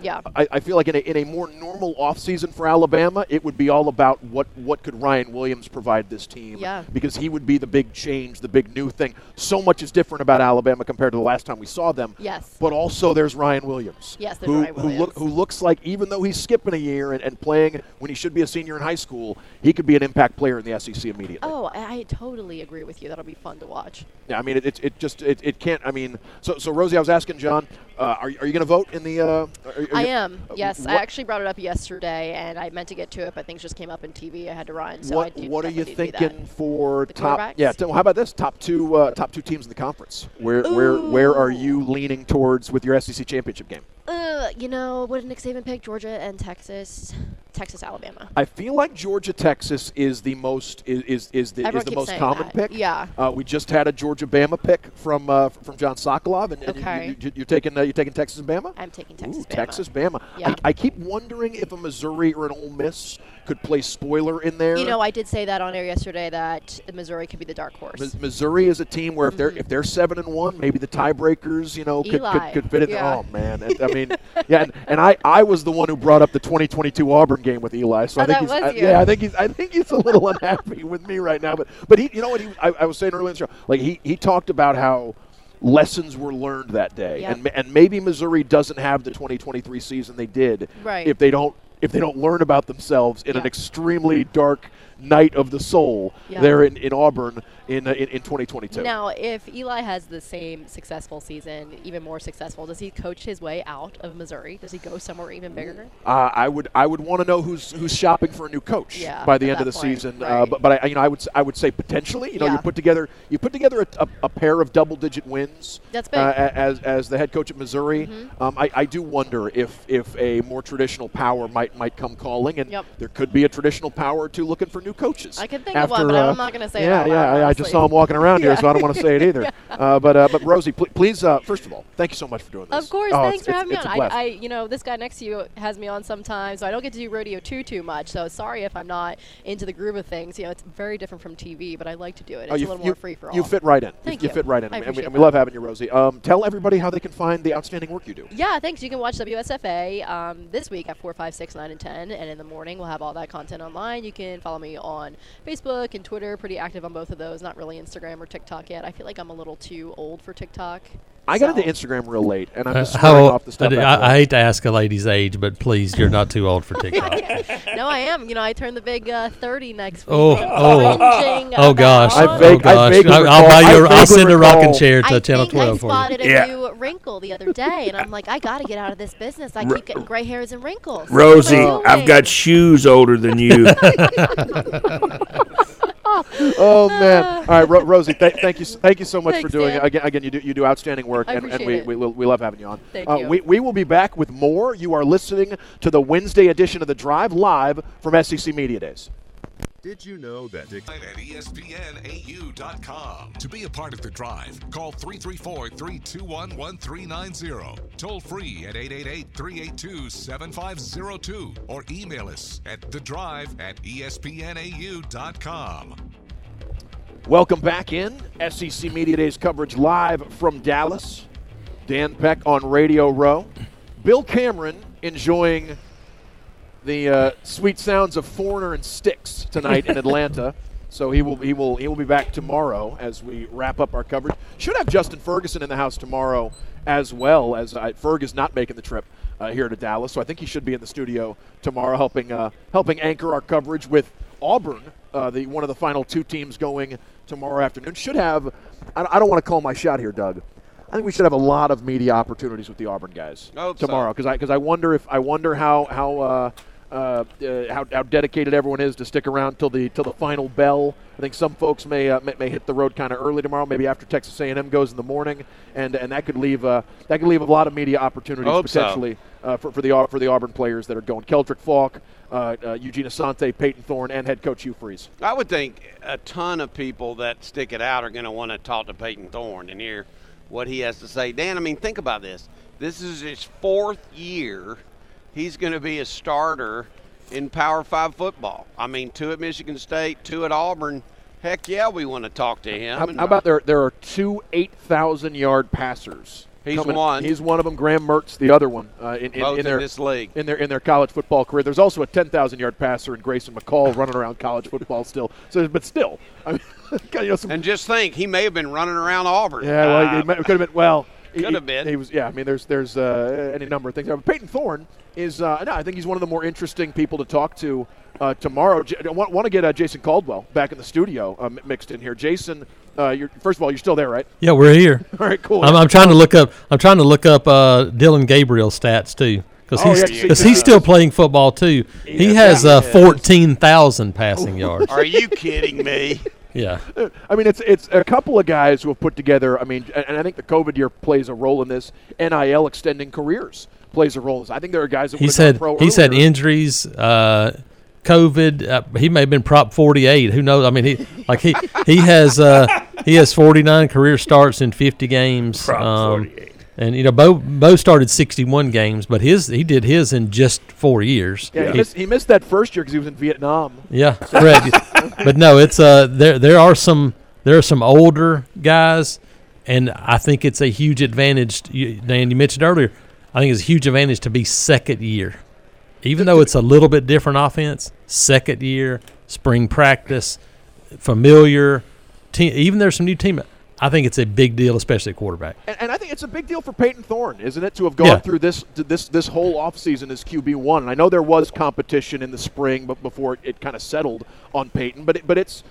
I feel like in a more normal offseason for Alabama, it would be all about what could Ryan Williams provide this team, because he would be the big change, the big new thing. So much is different about Alabama compared to the last time we saw them. Yes. But also there's Ryan Williams. Yes, there's Ryan Williams. Who looks like, even though he's skipping a year and playing when he should be a senior in high school, he could be an impact player in the SEC immediately. Oh, I totally agree with you. That'll be fun to watch. Yeah, it can't. So Rosie, I was asking John, are you going to vote in the? I am. Yes, I actually brought it up yesterday, and I meant to get to it, but things just came up in TV. I had to run. So what are you thinking for the top? quarterbacks? Yeah, how about this? Top two teams in the conference. Where are you leaning towards with your SEC championship game? What did Nick Saban pick? Georgia and Texas, Alabama. I feel like Georgia, Texas is the most the most common pick. Yeah. We just had a Georgia Bama pick from John Sokolov, and you're taking Texas and Bama. I'm taking Texas. Bama. Texas Bama. Yeah. I keep wondering if a Missouri or an Ole Miss could play spoiler in there. I did say that on air yesterday that Missouri could be the dark horse. Missouri is a team where if they're 7-1, maybe the tiebreakers could fit in. Yeah. Oh man, and I was the one who brought up the 2022 Auburn game with Eli, so I think he's a little unhappy with me right now. But he, I was saying earlier in the show, like he talked about how lessons were learned that day, and maybe Missouri doesn't have the 2023 season they did if they don't learn about themselves in an extremely dark night of the soul there in Auburn in 2022. Now, if Eli has the same successful season, even more successful, does he coach his way out of Missouri? Does he go somewhere even bigger? I would want to know who's shopping for a new coach by the end of the season. Right. But I would say potentially. You put together a pair of double-digit wins. That's big. As the head coach at Missouri. Mm-hmm. I do wonder if a more traditional power might come calling, and there could be a traditional power or two looking for new new coaches. I could think of one, but I'm not going to say it out loud, I just honestly. saw him walking around here, so I don't want to say it either. But Rosie, please, first of all, thank you so much for doing this. Of course, Oh, thanks for having me on. it's a blast. This guy next to you has me on sometimes, so I don't get to do rodeo too much. So sorry if I'm not into the groove of things. It's very different from TV, but I like to do it. It's a little more free for all. You fit right in. Thank you you. fit right in, I and appreciate we love having you, Rosie. Tell everybody how they can find the outstanding work you do. Yeah, thanks. You can watch WSFA this week at 4, 5, 6, 9, and 10, and in the morning we'll have all that content online. You can follow me on Facebook and Twitter. Pretty active on both of those. Not really Instagram or TikTok yet. I feel like I'm a little too old for TikTok. I got into Instagram real late, and I'm just How swearing old- off the stuff. I hate to ask a lady's age, but please, you're not too old for TikTok. No, I am. I turn the big 30 next week. Oh gosh. I Oh gosh. vaguely I'll buy recall- you. I I'll send a vaguely rocking recall- chair to I Channel think I 12 for you. spotted a Yeah. new wrinkle the other day, and I'm like, I got to get out of this business. I keep getting gray hairs and wrinkles. Rosie, What am I doing? I've got shoes older than you. Oh man! All right, Rosie, thank you so much for Thanks, doing Dan. it. Again, you do outstanding work, I and appreciate we it. love having you on. Thank you. We will be back with more. You are listening to the Wednesday edition of The Drive live from SEC Media Days. Did you know that at ESPNAU.com. To be a part of The Drive, call 334-321-1390. Toll free at 888-382-7502. Or email us at thedrive@ESPNAU.com. Welcome back in SEC Media Days coverage live from Dallas. Dan Peck on Radio Row. Bill Cameron enjoying the sweet sounds of Foreigner and Styx tonight in Atlanta. So he will be back tomorrow as we wrap up our coverage. Should have Justin Ferguson in the house tomorrow as well, as Ferg is not making the trip here to Dallas. So I think he should be in the studio tomorrow helping anchor our coverage with Auburn, one of the final two teams going tomorrow afternoon. Should have, I don't want to call my shot here, Doug. I think we should have a lot of media opportunities with the Auburn guys tomorrow, because I wonder how dedicated everyone is to stick around till the final bell. I think some folks may hit the road kind of early tomorrow, maybe after Texas A&M goes in the morning, and that could leave a lot of media opportunities potentially for the Auburn players that are going. Keldrick Falk, Eugene Asante, Peyton Thorne, and head coach Hugh Freeze. I would think a ton of people that stick it out are going to want to talk to Peyton Thorne and hear what he has to say. Dan, I mean, think about this. This is his 4th year. He's going to be a starter in Power 5 football. I mean, 2 at Michigan State, 2 at Auburn. Heck yeah, we want to talk to him. How about there are 2 8,000-yard passers. He's one. He's one of them. Graham Mertz, the other one, in this league. in their college football career. There's also a 10,000-yard passer in Grayson McCall running around college football still. So, but still, I mean, and just think, he may have been running around Auburn. Yeah, well, it could have been. Well, could have been. He was. Yeah, I mean, there's any number of things. But Peyton Thorne is. I think he's one of the more interesting people to talk to tomorrow. I want to get Jason Caldwell back in the studio mixed in here. Jason, first of all, you're still there, right? Yeah, we're here. All right, cool. I'm trying to look up. Dylan Gabriel's stats too, because he's still playing football too. He has 14,000 passing yards. Are you kidding me? Yeah. I mean, it's a couple of guys who have put together. I mean, and I think the COVID year plays a role in this. NIL extending careers plays a role in this. I think there are guys that he's had injuries. COVID. He may have been Prop 48. Who knows? I mean, he has 49 career starts in 50 games. Prop 48. And Bo started 61 games, but he did his in just 4 years. Yeah, he missed that first year because he was in Vietnam. Yeah, correct. But no, it's there are some older guys, and I think it's a huge advantage. Dan, you mentioned earlier, I think it's a huge advantage to be second year. Even though it's a little bit different offense, second year, spring practice, familiar team, even there's some new team. I think it's a big deal, especially at quarterback. And I think it's a big deal for Peyton Thorne, isn't it, to have gone through this whole offseason as QB1. And I know there was competition in the spring, but before it kind of settled on Peyton. But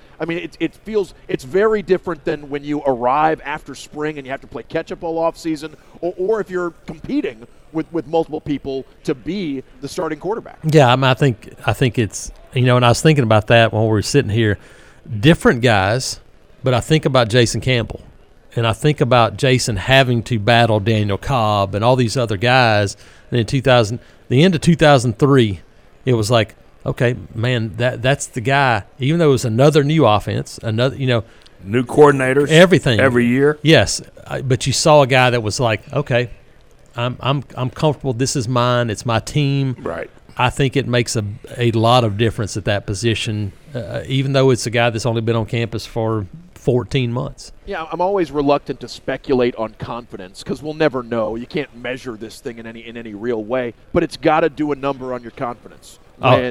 it's very different than when you arrive after spring and you have to play catch-up all offseason, or if you're competing with multiple people to be the starting quarterback. Yeah, I think it's, and I was thinking about that when we were sitting here. Different guys. But I think about Jason Campbell, and I think about Jason having to battle Daniel Cobb and all these other guys. And in the end of 2003, it was like, okay, man, that's the guy. Even though it was another new offense, another new coordinators, everything every year. Yes, but you saw a guy that was like, okay, I'm comfortable. This is mine. It's my team. Right. I think it makes a lot of difference at that position, even though it's a guy that's only been on campus for 14 months. Yeah, I'm always reluctant to speculate on confidence because we'll never know. You can't measure this thing in any real way, but it's got to do a number on your confidence.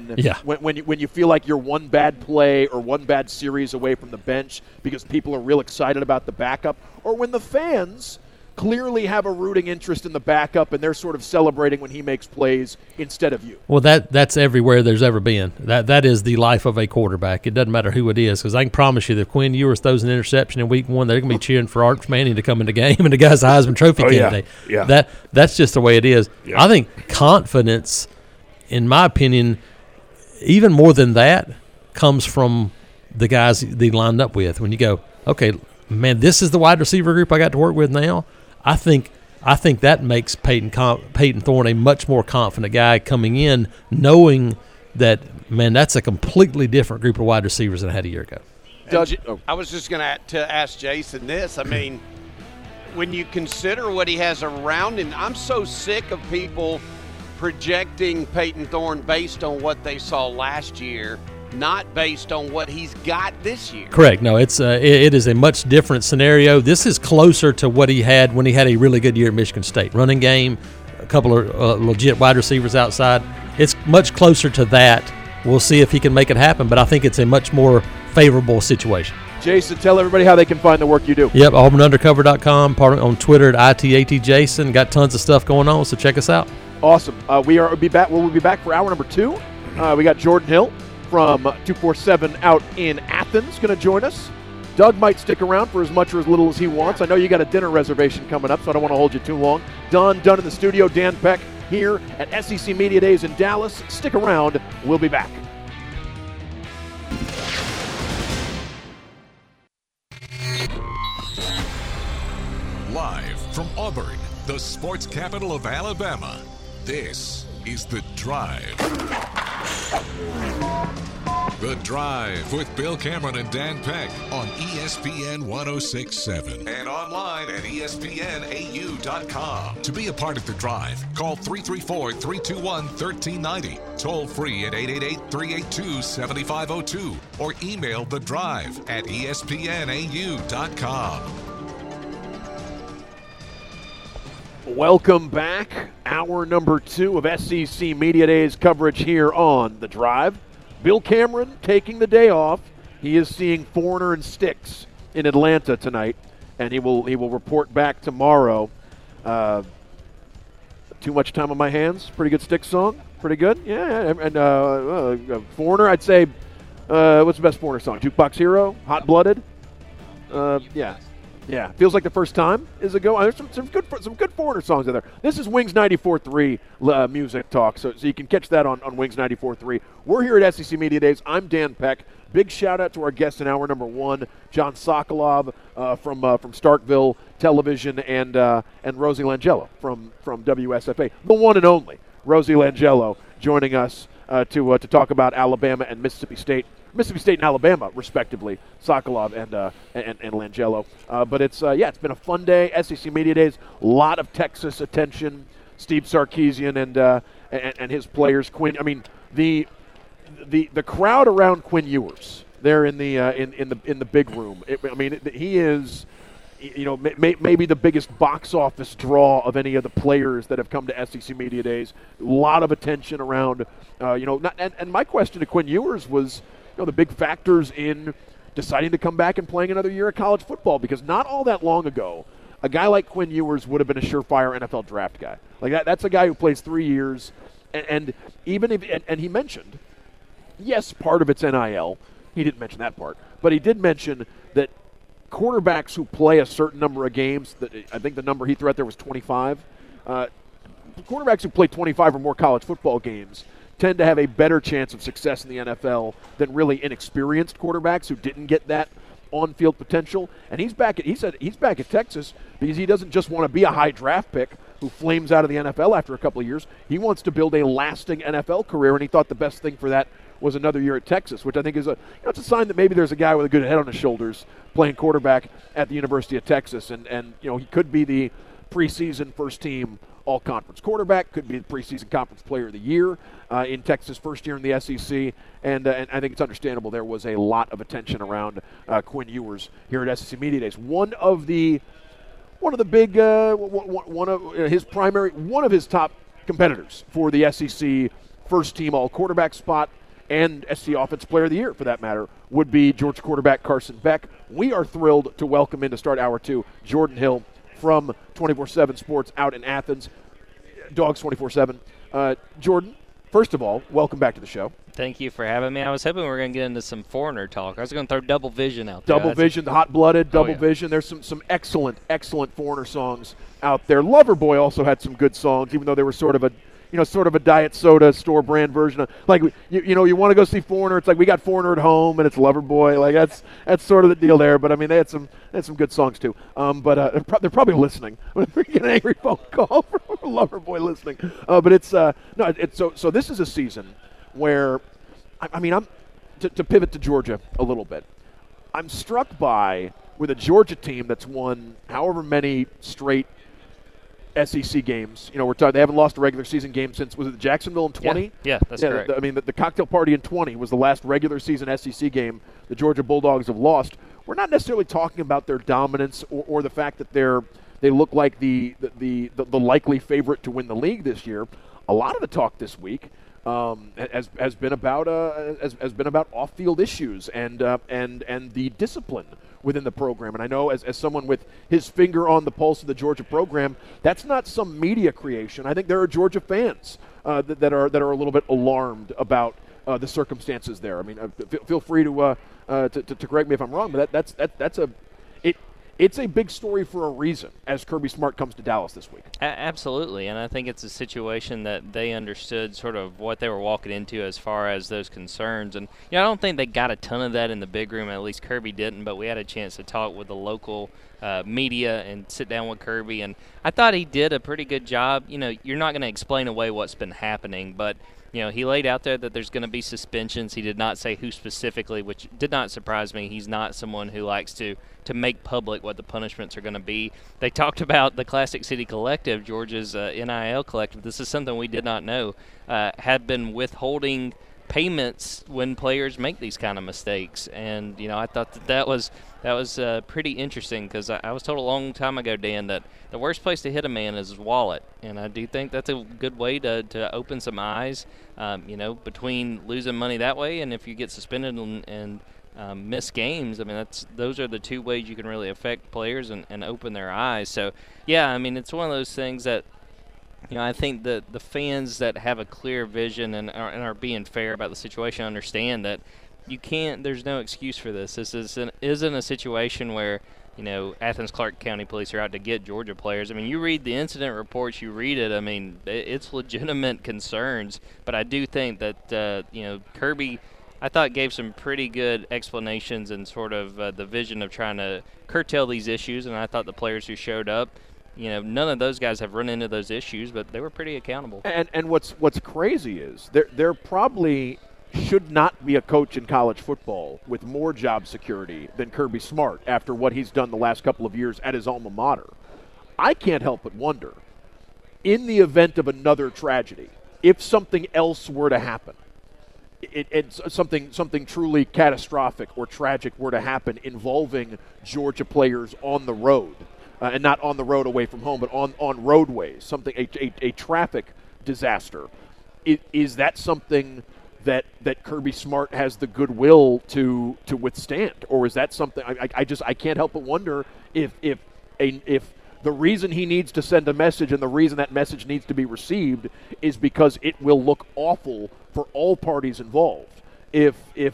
When you feel like you're one bad play or one bad series away from the bench because people are real excited about the backup, or when the fans clearly have a rooting interest in the backup and they're sort of celebrating when he makes plays instead of you. Well, that's everywhere there's ever been. That is the life of a quarterback. It doesn't matter who it is, because I can promise you that if Quinn Ewers throws an interception in week 1, they're going to be cheering for Arch Manning to come in the game, and the guy's a Heisman Trophy candidate. Yeah. That's just the way it is. Yeah. I think confidence, in my opinion, even more than that, comes from the guys they lined up with. When you go, okay, man, this is the wide receiver group I got to work with now. I think that makes Peyton Thorne a much more confident guy coming in, knowing that, man, that's a completely different group of wide receivers than I had a year ago. I was just going to ask Jason this. I mean, when you consider what he has around him, I'm so sick of people projecting Peyton Thorne based on what they saw last year, not based on what he's got this year. Correct. No, it is a much different scenario. This is closer to what he had when he had a really good year at Michigan State. Running game, a couple of legit wide receivers outside. It's much closer to that. We'll see if he can make it happen, but I think it's a much more favorable situation. Jason, tell everybody how they can find the work you do. Yep, AuburnUndercover.com, on Twitter at ITATJason. Got tons of stuff going on, so check us out. Awesome. We'll be back for hour number 2. We got Jordan Hill from 247 out in Athens going to join us. Doug might stick around for as much or as little as he wants. I know you got a dinner reservation coming up, so I don't want to hold you too long. Don Dunn in the studio, Dan Peck here at SEC Media Days in Dallas. Stick around. We'll be back. Live from Auburn, the sports capital of Alabama, this is The Drive. The Drive with Bill Cameron and Dan Peck on ESPN 106.7 and online at ESPNAU.com. To be a part of The Drive, call 334-321-1390, toll free at 888-382-7502, or email The Drive at ESPNAU.com. Welcome back. Hour number 2 of SEC Media Days coverage here on The Drive. Bill Cameron taking the day off. He is seeing Foreigner and Styx in Atlanta tonight, and he will report back tomorrow. Too Much Time on My Hands, pretty good Styx song, pretty good. Yeah, and Foreigner, I'd say, what's the best Foreigner song? Jukebox Hero, Hot Blooded. Yeah, feels like the first time is a go. There's some good Foreigner songs out there. This is Wings 94.3 music talk, so you can catch that on Wings 94.3. We're here at SEC Media Days. I'm Dan Peck. Big shout out to our guest in hour number 1, John Sokolov from Starkville Television, and Rosie Langelo from WSFA, the one and only Rosie Langelo, joining us to talk about Alabama and Mississippi State and Alabama, respectively, Sokolov and Langelo. But it's been a fun day. SEC Media Days, a lot of Texas attention. Steve Sarkisian and his players. Quinn, I mean, the crowd around Quinn Ewers there in the big room. He is, maybe the biggest box office draw of any of the players that have come to SEC Media Days. A lot of attention around, and my question to Quinn Ewers was, the big factors in deciding to come back and playing another year of college football, because not all that long ago, a guy like Quinn Ewers would have been a surefire NFL draft guy. Like that's a guy who plays 3 years, and even if he mentioned, yes, part of it's NIL. He didn't mention that part, but he did mention that quarterbacks who play a certain number of games, that I think the number he threw out there was 25. Quarterbacks who play 25 or more college football games tend to have a better chance of success in the NFL than really inexperienced quarterbacks who didn't get that on-field potential. And he said he's back at Texas because he doesn't just want to be a high draft pick who flames out of the NFL after a couple of years. He wants to build a lasting NFL career, and he thought the best thing for that was another year at Texas, which I think is it's a sign that maybe there's a guy with a good head on his shoulders playing quarterback at the University of Texas, and he could be the preseason first team all-conference quarterback, could be the preseason conference player of the year in Texas' first year in the SEC, and I think it's understandable there was a lot of attention around Quinn Ewers here at SEC Media Days. One of his top competitors for the SEC first team all-quarterback spot and SEC Offensive Player of the Year, for that matter, would be Georgia quarterback Carson Beck. We are thrilled to welcome in to start Hour 2 Jordan Hill from 24/7 Sports out in Athens, Dogs 24/7. Jordan, first of all, welcome back to the show. Thank you for having me. I was hoping we were going to get into some foreigner talk. I was going to throw Double Vision out there. Double Vision, the hot-blooded Double Vision. There's some excellent foreigner songs out there. Loverboy also had some good songs, even though they were sort of a diet soda store brand version of, like, you want to go see Foreigner, it's like we got Foreigner at home and it's Loverboy, like that's sort of the deal there. But I mean, they had some good songs too. But they're probably listening. We get an angry phone call from Loverboy listening. But it's so this is a season where I'm to pivot to Georgia a little bit. I'm struck by, with a Georgia team that's won however many straight SEC games. We're talking, they haven't lost a regular season game since, was it Jacksonville in 20? Yeah, that's correct. The cocktail party in 20 was the last regular season SEC game the Georgia Bulldogs have lost. We're not necessarily talking about their dominance or the fact that they look like the likely favorite to win the league this year. A lot of the talk this week has been about off-field issues and the discipline within the program. And I know as someone with his finger on the pulse of the Georgia program, that's not some media creation. I think there are Georgia fans that are a little bit alarmed about the circumstances there. I mean, feel free to correct me if I'm wrong, but it's a big story for a reason as Kirby Smart comes to Dallas this week. Absolutely, and I think it's a situation that they understood sort of what they were walking into as far as those concerns. And I don't think they got a ton of that in the big room, at least Kirby didn't, but we had a chance to talk with the local media and sit down with Kirby, and I thought he did a pretty good job. You're not going to explain away what's been happening, but he laid out there that there's going to be suspensions. He did not say who specifically, which did not surprise me. He's not someone who likes to make public what the punishments are going to be. They talked about the Classic City Collective, Georgia's NIL collective. This is something we did not know, had been withholding payments when players make these kind of mistakes. And, I thought that was pretty interesting, because I was told a long time ago, Dan, that the worst place to hit a man is his wallet. And I do think that's a good way to open some eyes, between losing money that way and if you get suspended and miss games. I mean, those are the two ways you can really affect players and open their eyes. So, yeah, I mean, it's one of those things that, I think that the fans that have a clear vision and are being fair about the situation understand that there's no excuse for this. This isn't a situation where, Athens Clarke County Police are out to get Georgia players. I mean, you read the incident reports, you read it. I mean, it's legitimate concerns. But I do think that, Kirby, I thought, gave some pretty good explanations and sort of the vision of trying to curtail these issues. And I thought the players who showed up, none of those guys have run into those issues, but they were pretty accountable. And what's crazy is there probably should not be a coach in college football with more job security than Kirby Smart after what he's done the last couple of years at his alma mater. I can't help but wonder, in the event of another tragedy, if something else were to happen, something truly catastrophic or tragic were to happen involving Georgia players on the road, and not on the road away from home, but on roadways, a traffic disaster. Is that something that Kirby Smart has the goodwill to withstand, or is that something I can't help but wonder if the reason he needs to send a message and the reason that message needs to be received is because it will look awful for all parties involved if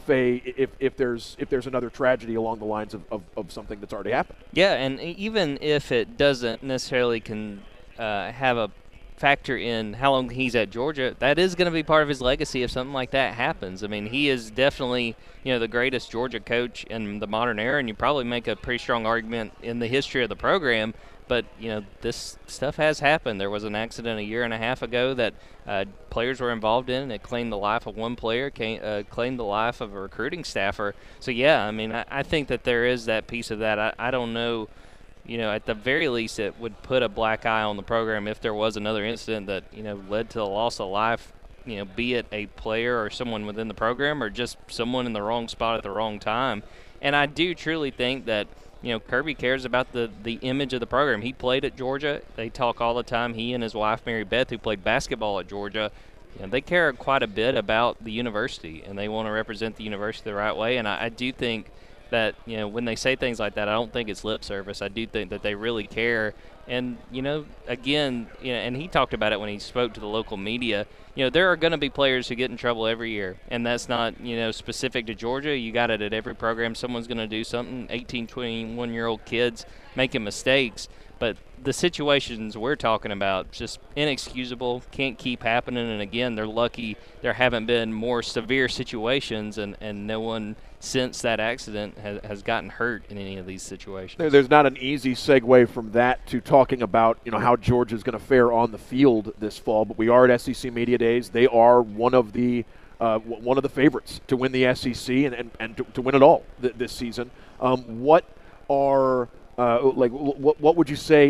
there's another tragedy along the lines of something that's already happened. Yeah, and even if it doesn't necessarily have a factor in how long he's at Georgia, that is going to be part of his legacy if something like that happens. I mean, he is definitely, the greatest Georgia coach in the modern era, and you probably make a pretty strong argument in the history of the program. But, this stuff has happened. There was an accident a year and a half ago that players were involved in. It claimed the life of one player, claimed the life of a recruiting staffer. So, yeah, I mean, I think that there is that piece of that. I don't know. At the very least, it would put a black eye on the program if there was another incident that, led to the loss of life, be it a player or someone within the program or just someone in the wrong spot at the wrong time. And I do truly think that, Kirby cares about the image of the program. He played at Georgia. They talk all the time. He and his wife, Mary Beth, who played basketball at Georgia, they care quite a bit about the university, and they want to represent the university the right way. And I do think that, when they say things like that, I don't think it's lip service. I do think that they really care. And, again, and he talked about it when he spoke to the local media, there are going to be players who get in trouble every year. And that's not, specific to Georgia. You got it at every program. Someone's going to do something. 18, 21-year-old kids making mistakes. But the situations we're talking about, just inexcusable, can't keep happening. And, again, they're lucky there haven't been more severe situations, and no one since that accident has gotten hurt in any of these situations. There's not an easy segue from that to talking about how Georgia's going to fare on the field this fall. But we are at SEC Media Days. They are one of the favorites to win the SEC and to win it all this season. What are what would you say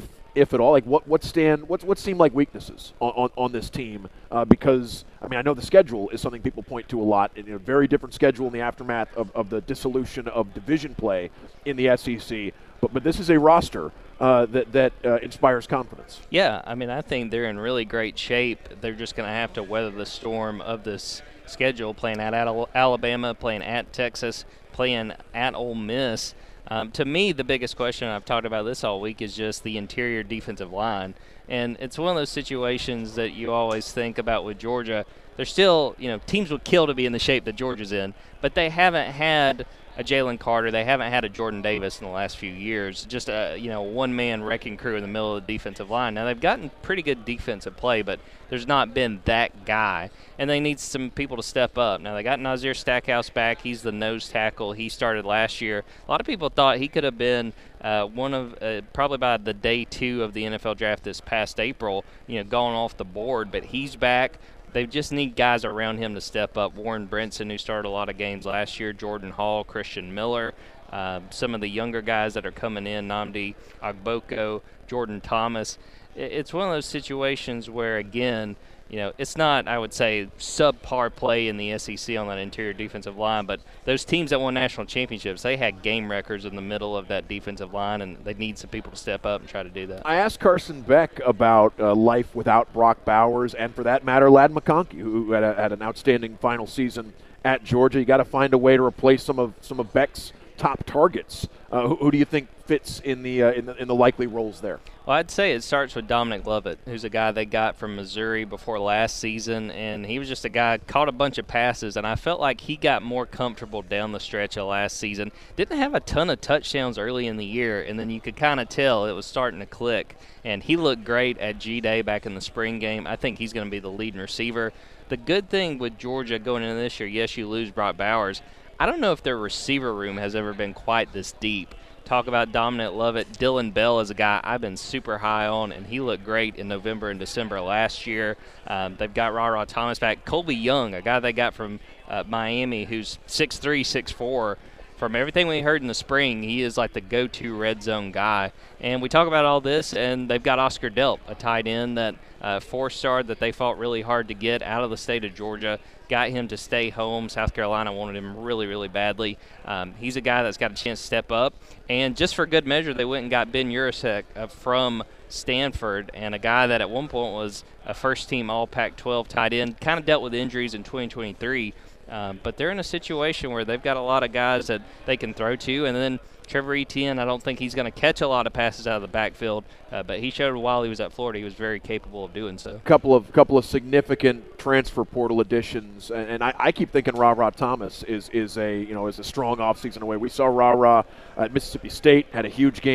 if at all? Like what seem like weaknesses on this team? Because I know the schedule is something people point to a lot. And, a very different schedule in the aftermath of the dissolution of division play in the SEC. But this is a roster that inspires confidence. Yeah, I think they're in really great shape. They're just going to have to weather the storm of this schedule, playing at Alabama, playing at Texas, playing at Ole Miss. To me, the biggest question, I've talked about this all week, is just the interior defensive line. And it's one of those situations that you always think about with Georgia. They're still, teams would kill to be in the shape that Georgia's in, but they haven't had a Jalen Carter. They haven't had a Jordan Davis in the last few years. Just a one-man wrecking crew in the middle of the defensive line. Now, they've gotten pretty good defensive play, but there's not been that guy. And they need some people to step up. Now, they got Nazir Stackhouse back. He's the nose tackle. He started last year. A lot of people thought he could have been one of probably by the day 2 of the NFL draft this past April, gone off the board. But he's back. They just need guys around him to step up. Warren Brinson, who started a lot of games last year, Jordan Hall, Christian Miller, some of the younger guys that are coming in, Nnamdi Agboko, Jordan Thomas. It's one of those situations where, again, it's not, I would say, subpar play in the SEC on that interior defensive line, but those teams that won national championships, they had game records in the middle of that defensive line, and they need some people to step up and try to do that. I asked Carson Beck about life without Brock Bowers, and for that matter, Ladd McConkey, who had an outstanding final season at Georgia. You got to find a way to replace some of Beck's top targets. Who do you think fits in the likely roles there? Well, I'd say it starts with Dominic Lovett, who's a guy they got from Missouri before last season, and he was just a guy, caught a bunch of passes, and I felt like he got more comfortable down the stretch of last season. Didn't have a ton of touchdowns early in the year, and then you could kind of tell it was starting to click, and he looked great at G-Day back in the spring game. I think he's going to be the leading receiver. The good thing with Georgia going into this year, yes, you lose Brock Bowers. I don't know if their receiver room has ever been quite this deep. Talk about Dominic Lovett. Dylan Bell is a guy I've been super high on, and he looked great in November and December last year. They've got Ra Thomas back. Colby Young, a guy they got from Miami, who's 6'3", 6'4". From everything we heard in the spring, he is like the go-to red zone guy. And we talk about all this, and they've got Oscar Delp, a tight end that 4-star that they fought really hard to get out of the state of Georgia. Got him to stay home. South Carolina wanted him really, really badly. He's a guy that's got a chance to step up. And just for good measure, they went and got Ben Urasek from Stanford, and a guy that at one point was a first-team All-Pac-12 tight end. Kind of dealt with injuries in 2023. But they're in a situation where they've got a lot of guys that they can throw to. And then Trevor Etienne, I don't think he's going to catch a lot of passes out of the backfield, but he showed while he was at Florida he was very capable of doing so. Couple of significant transfer portal additions, and I keep thinking Ra Thomas is a strong offseason away. We saw Ra at Mississippi State, had a huge game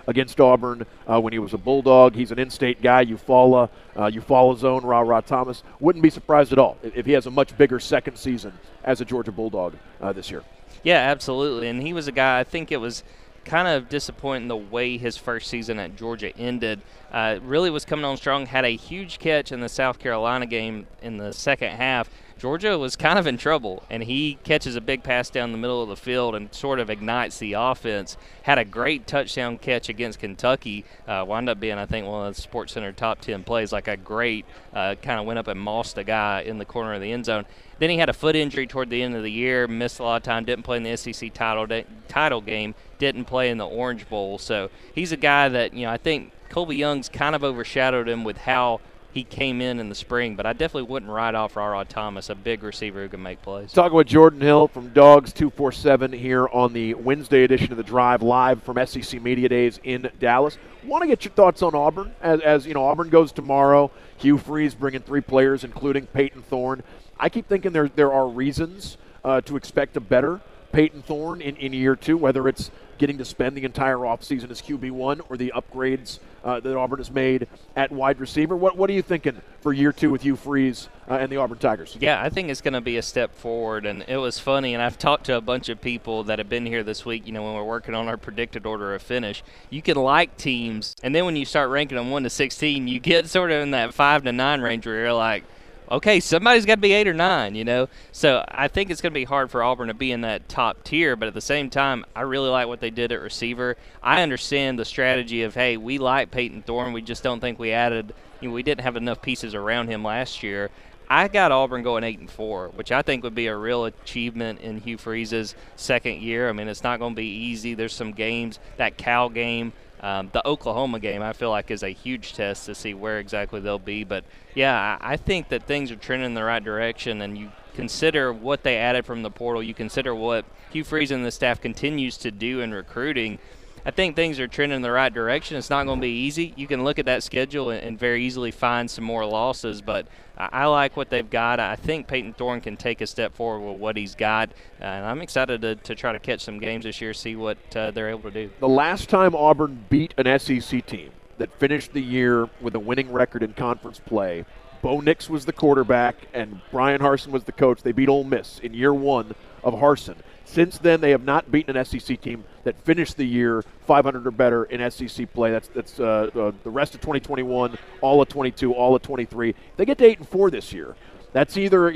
against Auburn when he was a Bulldog. He's an in-state guy. Eufaula's own Ra Thomas. Wouldn't be surprised at all if he has a much bigger second season as a Georgia Bulldog this year. Yeah, absolutely. And he was a guy, I think it was kind of disappointing the way his first season at Georgia ended. Really was coming on strong, had a huge catch in the South Carolina game in the second half. Georgia was kind of in trouble, and he catches a big pass down the middle of the field and sort of ignites the offense. Had a great touchdown catch against Kentucky. Wound up being, I think, one of the SportsCenter top 10 plays, like a great kind of went up and mossed a guy in the corner of the end zone. Then he had a foot injury toward the end of the year, missed a lot of time, didn't play in the SEC title game, didn't play in the Orange Bowl. So he's a guy that, I think Colby Young's kind of overshadowed him with how he came in the spring, but I definitely wouldn't write off Ra Thomas, a big receiver who can make plays. Talking with Jordan Hill from Dogs 247 here on the Wednesday edition of The Drive, live from SEC Media Days in Dallas. Want to get your thoughts on Auburn as Auburn goes tomorrow. Hugh Freeze bringing 3 players, including Peyton Thorne. I keep thinking there are reasons to expect a better Peyton Thorne in year 2, whether it's getting to spend the entire offseason as QB1 or the upgrades that Auburn has made at wide receiver. What are you thinking for year 2 with Hugh Freeze and the Auburn Tigers? Yeah, I think it's going to be a step forward, and it was funny, and I've talked to a bunch of people that have been here this week, when we're working on our predicted order of finish. You can like teams, and then when you start ranking them 1 to 16, you get sort of in that 5 to 9 range where you're like, okay, somebody's got to be 8 or 9, So I think it's going to be hard for Auburn to be in that top tier, but at the same time, I really like what they did at receiver. I understand the strategy of, hey, we like Peyton Thorne. We just don't think we we didn't have enough pieces around him last year. I got Auburn going 8-4, which I think would be a real achievement in Hugh Freeze's second year. I mean, it's not going to be easy. There's some games, that Cal game, the Oklahoma game, I feel like is a huge test to see where exactly they'll be. But, yeah, I think that things are trending in the right direction, and you consider what they added from the portal. You consider what Hugh Freeze and the staff continues to do in recruiting. I think things are trending in the right direction. It's not going to be easy. You can look at that schedule and very easily find some more losses, but I like what they've got. I think Peyton Thorne can take a step forward with what he's got, and I'm excited to try to catch some games this year, see what they're able to do. The last time Auburn beat an SEC team that finished the year with a winning record in conference play, Bo Nix was the quarterback and Brian Harsin was the coach. They beat Ole Miss in year 1 of Harsin. Since then, they have not beaten an SEC team that finished the year 500 or better in SEC play. That's the rest of 2021, all of 22, all of 23. If they get to 8-4 this year, that's either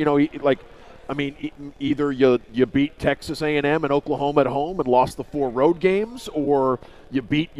either you beat Texas A&M and Oklahoma at home and lost the 4 road games, or you went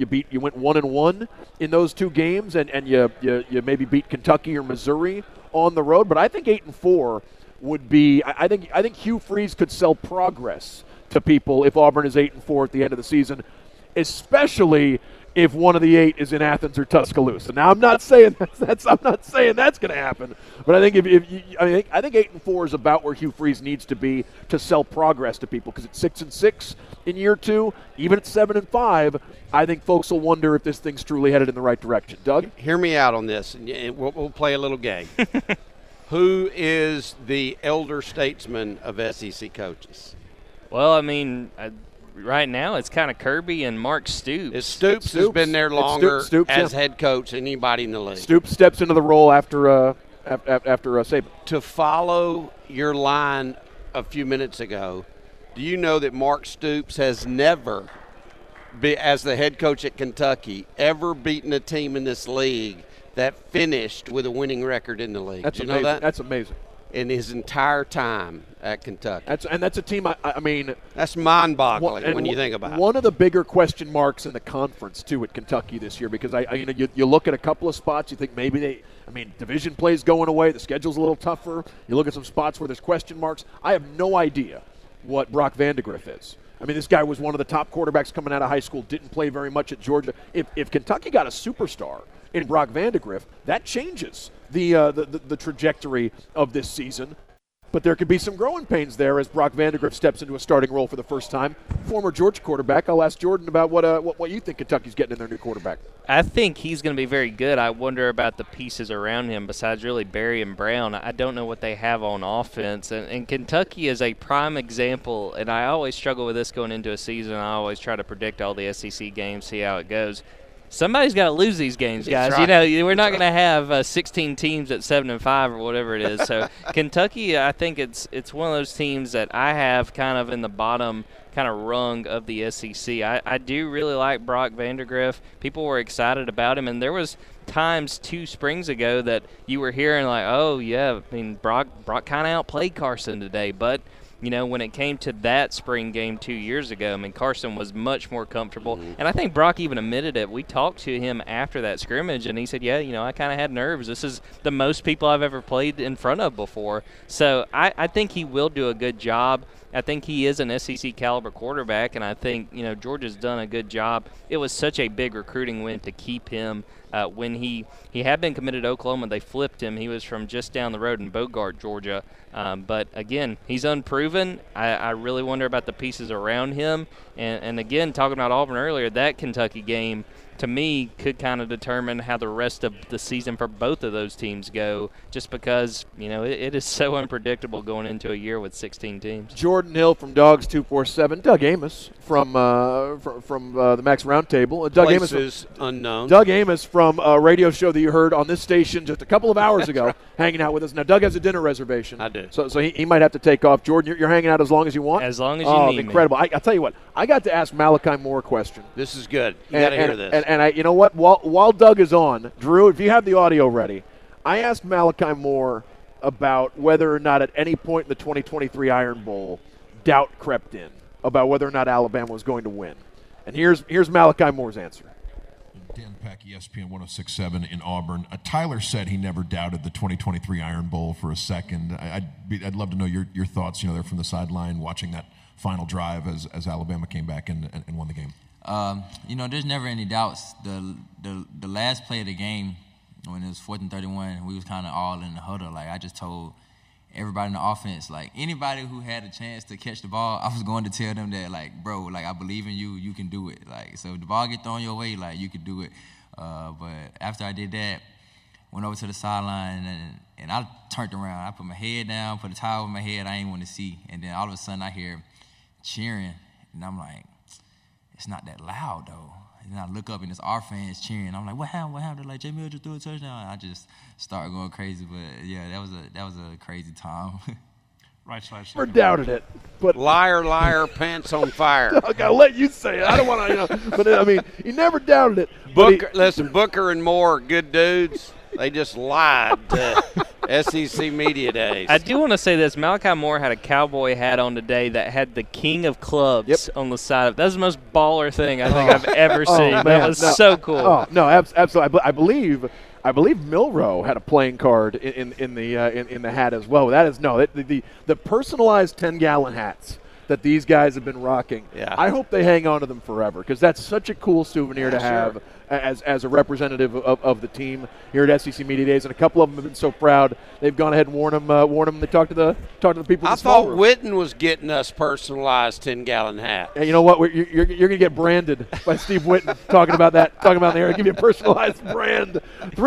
1-1 in those 2 games and you maybe beat Kentucky or Missouri on the road. But I think 8-4 would be. I think Hugh Freeze could sell progress to people if Auburn is 8-4 at the end of the season, especially if one of the 8 is in Athens or Tuscaloosa. Now I'm not saying that's going to happen, but I think I think 8-4 is about where Hugh Freeze needs to be to sell progress to people, because at 6-6 in year 2, even at 7-5, I think folks will wonder if this thing's truly headed in the right direction. Doug, hear me out on this, and we'll play a little game. Who is the elder statesman of SEC coaches? Well, I mean, right now it's kind of Kirby and Mark Stoops. Stoops has been there longer as head coach than anybody in the league. Stoops steps into the role after Saban. To follow your line a few minutes ago, do you know that Mark Stoops has never, as the head coach at Kentucky, ever beaten a team in this league that finished with a winning record in the league? That's amazing. You know that? That's amazing. In his entire time at Kentucky. That's a team, I mean. That's mind-boggling when you think about it. One of the bigger question marks in the conference, too, at Kentucky this year, because you look at a couple of spots, you think maybe division play's going away, the schedule's a little tougher. You look at some spots where there's question marks. I have no idea what Brock Vandegrift is. I mean, this guy was one of the top quarterbacks coming out of high school, didn't play very much at Georgia. If Kentucky got a superstar in Brock Vandegrift, that changes the trajectory of this season. but there could be some growing pains there as Brock Vandagriff steps into a starting role for the first time. Former Georgia quarterback. I'll ask Jordan about what you think Kentucky's getting in their new quarterback. I think he's going to be very good. I wonder about the pieces around him besides really Barry and Brown. I don't know what they have on offense. And Kentucky is a prime example, and I always struggle with this going into a season. I always try to predict all the SEC games, see how it goes. Somebody's got to lose these games, guys. Right. You know, we're not going to have 16 teams at 7-5 or whatever it is. So Kentucky, I think it's one of those teams that I have kind of in the bottom kind of rung of the SEC. I do really like Brock Vandagriff. People were excited about him, and there was times 2 springs ago that you were hearing like, oh yeah, I mean Brock kind of outplayed Carson today, but. You know, when it came to that spring game 2 years ago, I mean, Carson was much more comfortable. And I think Brock even admitted it. We talked to him after that scrimmage, and he said, yeah, you know, I kind of had nerves. This is the most people I've ever played in front of before. So I think he will do a good job. I think he is an SEC caliber quarterback, and I think, you know, Georgia's done a good job. It was such a big recruiting win to keep him. When he had been committed to Oklahoma, they flipped him. He was from just down the road in Bogart, Georgia. But, again, he's unproven. I really wonder about the pieces around him. And again, talking about Auburn earlier, that Kentucky game, to me, could kind of determine how the rest of the season for both of those teams go, just because, you know, it is so unpredictable going into a year with 16 teams. Jordan Hill from Dogs 247, Doug Amos from the Max Roundtable. Doug Places Amos unknown. Doug Amos from a radio show that you heard on this station just a couple of hours ago, hanging out with us. Now, Doug has a dinner reservation. I do. So he might have to take off. Jordan, you're hanging out as long as you want? As long as you need incredible. me. I'll tell you what. I got to ask Malachi Moore a question. This is good. You got to hear this. And you know what? While Doug is on, Drew, if you have the audio ready, I asked Malachi Moore about whether or not at any point in the 2023 Iron Bowl doubt crept in about whether or not Alabama was going to win. And here's Malachi Moore's answer. Dan Peck, ESPN 106.7 in Auburn. Tyler said he never doubted the 2023 Iron Bowl for a second. I'd love to know your thoughts. You know, they're from the sideline watching that final drive as Alabama came back and won the game. You know, there's never any doubts. The last play of the game, when it was 4th and 31, we was kind of all in the huddle. Like, I just told everybody in the offense, like, anybody who had a chance to catch the ball, I was going to tell them that, like, bro, like, I believe in you. You can do it. Like, so if the ball get thrown your way, like, you can do it. But after I did that, went over to the sideline, and I turned around. I put my head down, put a towel over my head. I ain't want to see. And then all of a sudden I hear cheering, and I'm like, it's not that loud, though. And I look up, and it's our fans cheering. I'm like, what happened? What happened? They're like, Jay Mill just threw a touchdown. And I just started going crazy. But, yeah, that was a crazy time. Right slash. Never doubted it. But liar, liar, pants on fire. I'll let you say it. I don't want to, you know. But, I mean, he never doubted it. Listen, Booker and Moore are good dudes. They just lied to SEC Media Days. I do want to say this. Malachi Moore had a cowboy hat on today that had the King of Clubs on the side of it. That's the most baller thing I think I've ever seen. That was so cool. Oh, no, absolutely. I believe Milroe had a playing card in the hat as well. That is the personalized 10-gallon hats that these guys have been rocking. Yeah. I hope they hang on to them forever because that's such a cool souvenir to have as a representative of the team here at SEC Media Days. And a couple of them have been so proud they've gone ahead and worn them. They talked to the people. I thought Witten was getting us personalized 10-gallon hats. Yeah, you know what? You're going to get branded by Steve Witten talking about the air. Give you a personalized brand.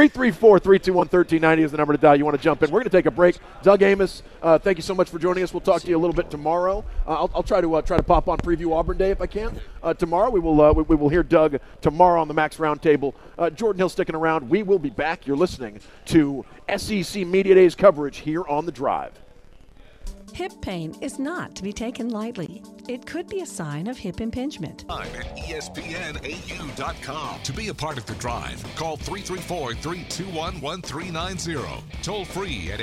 334-321-1390 is the number to dial. You want to jump in? We're going to take a break. Doug Amos, thank you so much for joining us. We'll talk to you a little bit tomorrow. I'll try to pop on preview Auburn Day if I can. Tomorrow we will hear Doug tomorrow on the Max Roundtable. Jordan Hill sticking around. We will be back. You're listening to SEC Media Days coverage here on The Drive. Hip pain is not to be taken lightly. It could be a sign of hip impingement. At ESPNAU.com. To be a part of The Drive, call 334-321-1390. Toll free at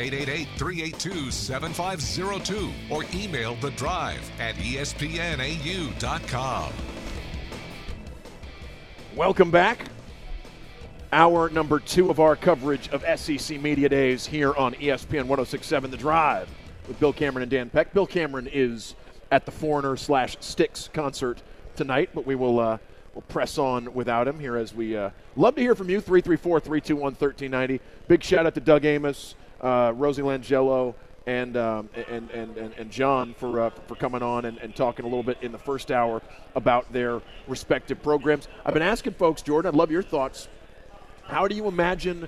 888-382-7502 or email The Drive at ESPNAU.com. Welcome back. Hour number 2 of our coverage of SEC Media Days here on ESPN 106.7 The Drive with Bill Cameron and Dan Peck. Bill Cameron is at the Foreigner/Styx concert tonight, but we'll press on without him here as we love to hear from you. 334-321-1390. Big shout out to Doug Amos, Rosie Langello, and John for coming on and talking a little bit in the first hour about their respective programs. I've been asking folks, Jordan, I'd love your thoughts. How do you imagine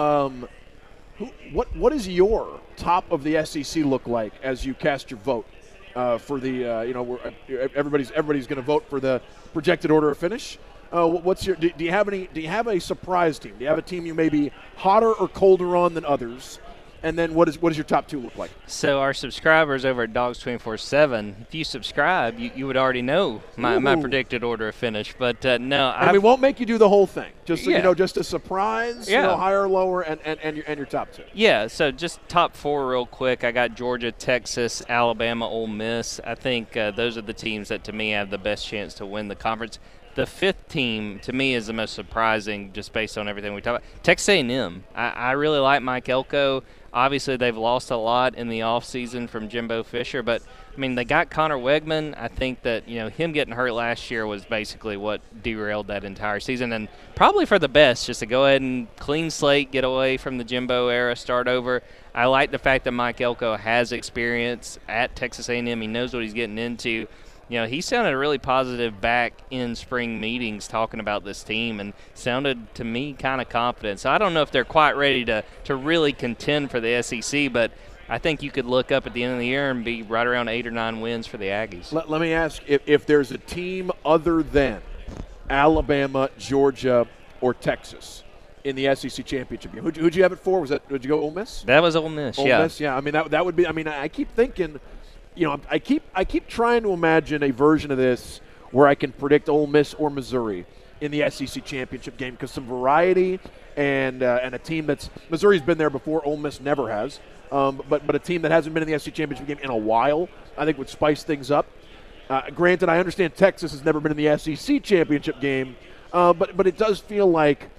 what does your top of the SEC look like as you cast your vote for the everybody's going to vote for the projected order of finish? What's your do you have a surprise team? Do you have a team you may be hotter or colder on than others? And then what does your top 2 look like? So our subscribers over at Dogs 24/7, if you subscribe, you would already know my predicted order of finish. But no, and we won't make you do the whole thing. Just so yeah. you know, just a surprise. Yeah. Higher or lower, and your top 2. Yeah. So just top 4 real quick. I got Georgia, Texas, Alabama, Ole Miss. I think those are the teams that to me have the best chance to win the conference. The 5th team, to me, is the most surprising just based on everything we talked about. Texas A&M. I really like Mike Elko. Obviously, they've lost a lot in the offseason from Jimbo Fisher, but, I mean, they got Connor Wegman. I think that, him getting hurt last year was basically what derailed that entire season, and probably for the best, just to go ahead and clean slate, get away from the Jimbo era, start over. I like the fact that Mike Elko has experience at Texas A&M. He knows what he's getting into. He sounded really positive back in spring meetings talking about this team and sounded to me kind of confident. So I don't know if they're quite ready to really contend for the SEC, but I think you could look up at the end of the year and be right around 8 or 9 wins for the Aggies. Let me ask, if there's a team other than Alabama, Georgia, or Texas in the SEC championship game, who'd you have it for? Did you go Ole Miss? That was Ole Miss, Ole Miss, yeah. I mean, that would be – I mean, I keep thinking – I keep trying to imagine a version of this where I can predict Ole Miss or Missouri in the SEC championship game because some variety and a team that's – Missouri's been there before. Ole Miss never has. But a team that hasn't been in the SEC championship game in a while I think would spice things up. Granted, I understand Texas has never been in the SEC championship game, but it does feel like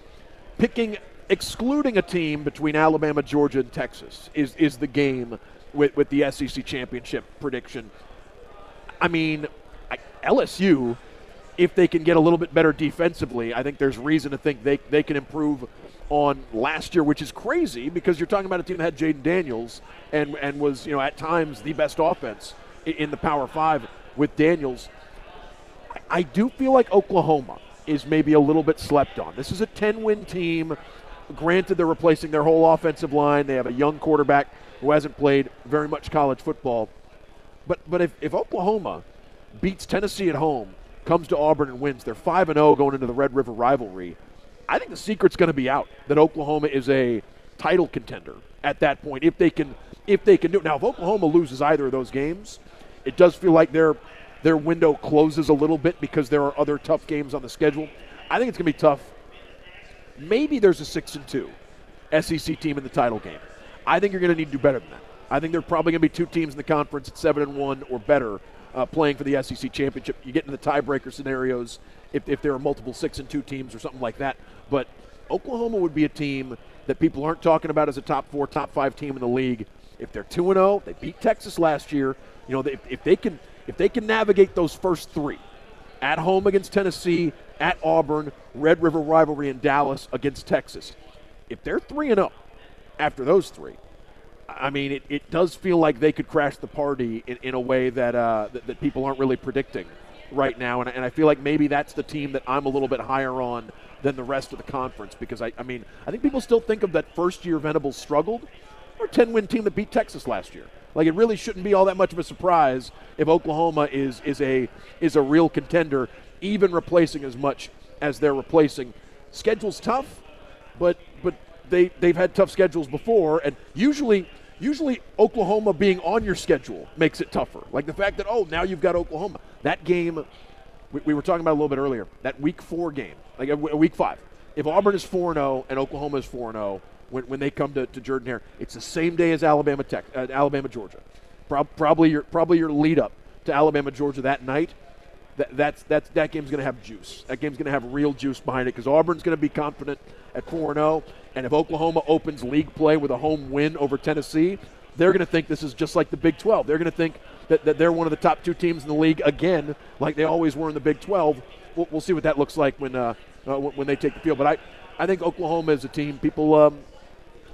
excluding a team between Alabama, Georgia, and Texas is the game with the SEC championship prediction. I mean, LSU, if they can get a little bit better defensively, I think there's reason to think they can improve on last year, which is crazy because you're talking about a team that had Jaden Daniels and was, at times the best offense in the Power 5 with Daniels. I do feel like Oklahoma is maybe a little bit slept on. This is a 10-win team. Granted, they're replacing their whole offensive line. They have a young quarterback who hasn't played very much college football. But if Oklahoma beats Tennessee at home, comes to Auburn and wins, they're 5-0 going into the Red River rivalry. I think the secret's going to be out that Oklahoma is a title contender at that point if they can do it. Now, if Oklahoma loses either of those games, it does feel like their window closes a little bit because there are other tough games on the schedule. I think it's going to be tough. Maybe there's a 6-2 SEC team in the title game. I think you're going to need to do better than that. I think there are probably going to be 2 teams in the conference at 7-1 or better playing for the SEC championship. You get into the tiebreaker scenarios if there are multiple 6-2 teams or something like that. But Oklahoma would be a team that people aren't talking about as a top 4, top 5 team in the league. If they're 2-0, they beat Texas last year. If they can navigate those first 3, at home against Tennessee, at Auburn, Red River rivalry in Dallas against Texas. If they're 3-0 after those 3, I mean, it does feel like they could crash the party in a way that people aren't really predicting right now. And I feel like maybe that's the team that I'm a little bit higher on than the rest of the conference because, I think people still think of that first year Venables struggled or 10-win team that beat Texas last year. Like, it really shouldn't be all that much of a surprise if Oklahoma is a real contender, even replacing as much as they're replacing. Schedule's tough, but they've had tough schedules before, and usually Oklahoma being on your schedule makes it tougher. Like the fact that, now you've got Oklahoma. That game, we were talking about a little bit earlier, that Week 4 game, like a Week 5. If Auburn is 4-0 and Oklahoma is 4-0, when they come to Jordan-Hare, it's the same day as Alabama Georgia. Probably your lead up to Alabama Georgia that night. That game's going to have juice. That game's going to have real juice behind it because Auburn's going to be confident at 4-0. And if Oklahoma opens league play with a home win over Tennessee, they're going to think this is just like the Big 12. They're going to think that they're one of the top 2 teams in the league again, like they always were in the Big 12. We'll see what that looks like when they take the field. But I think Oklahoma is a team people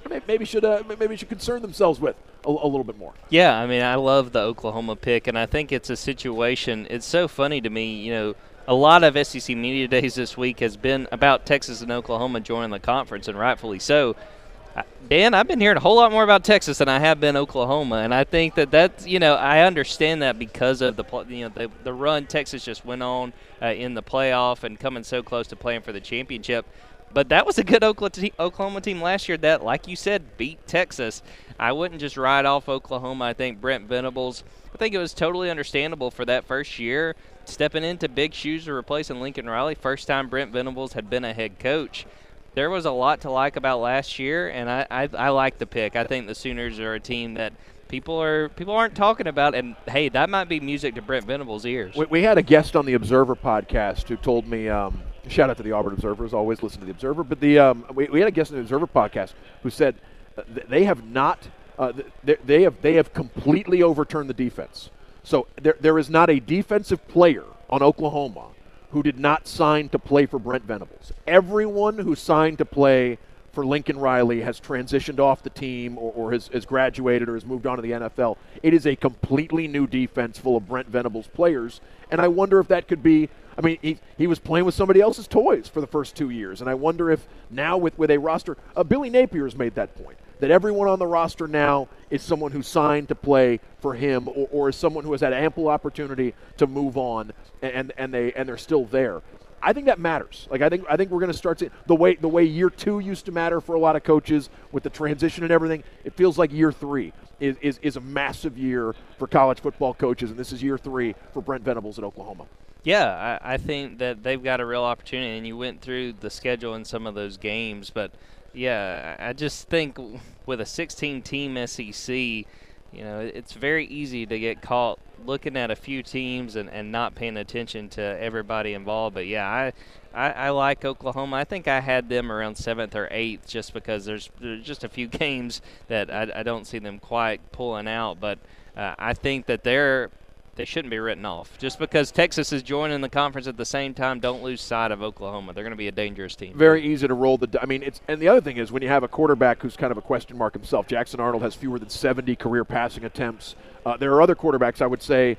maybe should concern themselves with a little bit more. Yeah, I mean, I love the Oklahoma pick, and I think it's a situation. It's so funny to me, a lot of SEC Media Days this week has been about Texas and Oklahoma joining the conference, and rightfully so. Dan, I've been hearing a whole lot more about Texas than I have been Oklahoma, and I think that's I understand that because of the run Texas just went on in the playoff and coming so close to playing for the championship. But that was a good Oklahoma team last year that, like you said, beat Texas. I wouldn't just ride off Oklahoma. I think Brent Venables, I think it was totally understandable for that first year, stepping into big shoes to replacing Lincoln Riley. First time Brent Venables had been a head coach. There was a lot to like about last year, and I like the pick. I think the Sooners are a team that people aren't talking about, and, hey, that might be music to Brent Venables' ears. We had a guest on the Observer podcast who told me shout out to the Auburn Observer, as always, listen to the Observer. But we had a guest on the Observer podcast who said they have not they have completely overturned the defense. So there is not a defensive player on Oklahoma who did not sign to play for Brent Venables. Everyone who signed to play for Lincoln Riley has transitioned off the team or has graduated or has moved on to the NFL. It is a completely new defense full of Brent Venables players, and I wonder if that could be – I mean, he was playing with somebody else's toys for the first 2 years, and I wonder if now with a roster Billy Napier has made that point, that everyone on the roster now is someone who signed to play for him or is someone who has had ample opportunity to move on, and they're still there. I think that matters. Like I think we're going to start seeing the way year 2 used to matter for a lot of coaches with the transition and everything. It feels like year 3 is a massive year for college football coaches, and this is year 3 for Brent Venables at Oklahoma. Yeah, I think that they've got a real opportunity, and you went through the schedule in some of those games. But, yeah, I just think with a 16-team SEC, it's very easy to get caught looking at a few teams and not paying attention to everybody involved. But, yeah, I like Oklahoma. I think I had them around 7th or 8th just because there's just a few games that I don't see them quite pulling out. But I think that they shouldn't be written off. Just because Texas is joining the conference at the same time, don't lose sight of Oklahoma. They're going to be a dangerous team. Very easy to roll and the other thing is when you have a quarterback who's kind of a question mark himself, Jackson Arnold has fewer than 70 career passing attempts. There are other quarterbacks, I would say,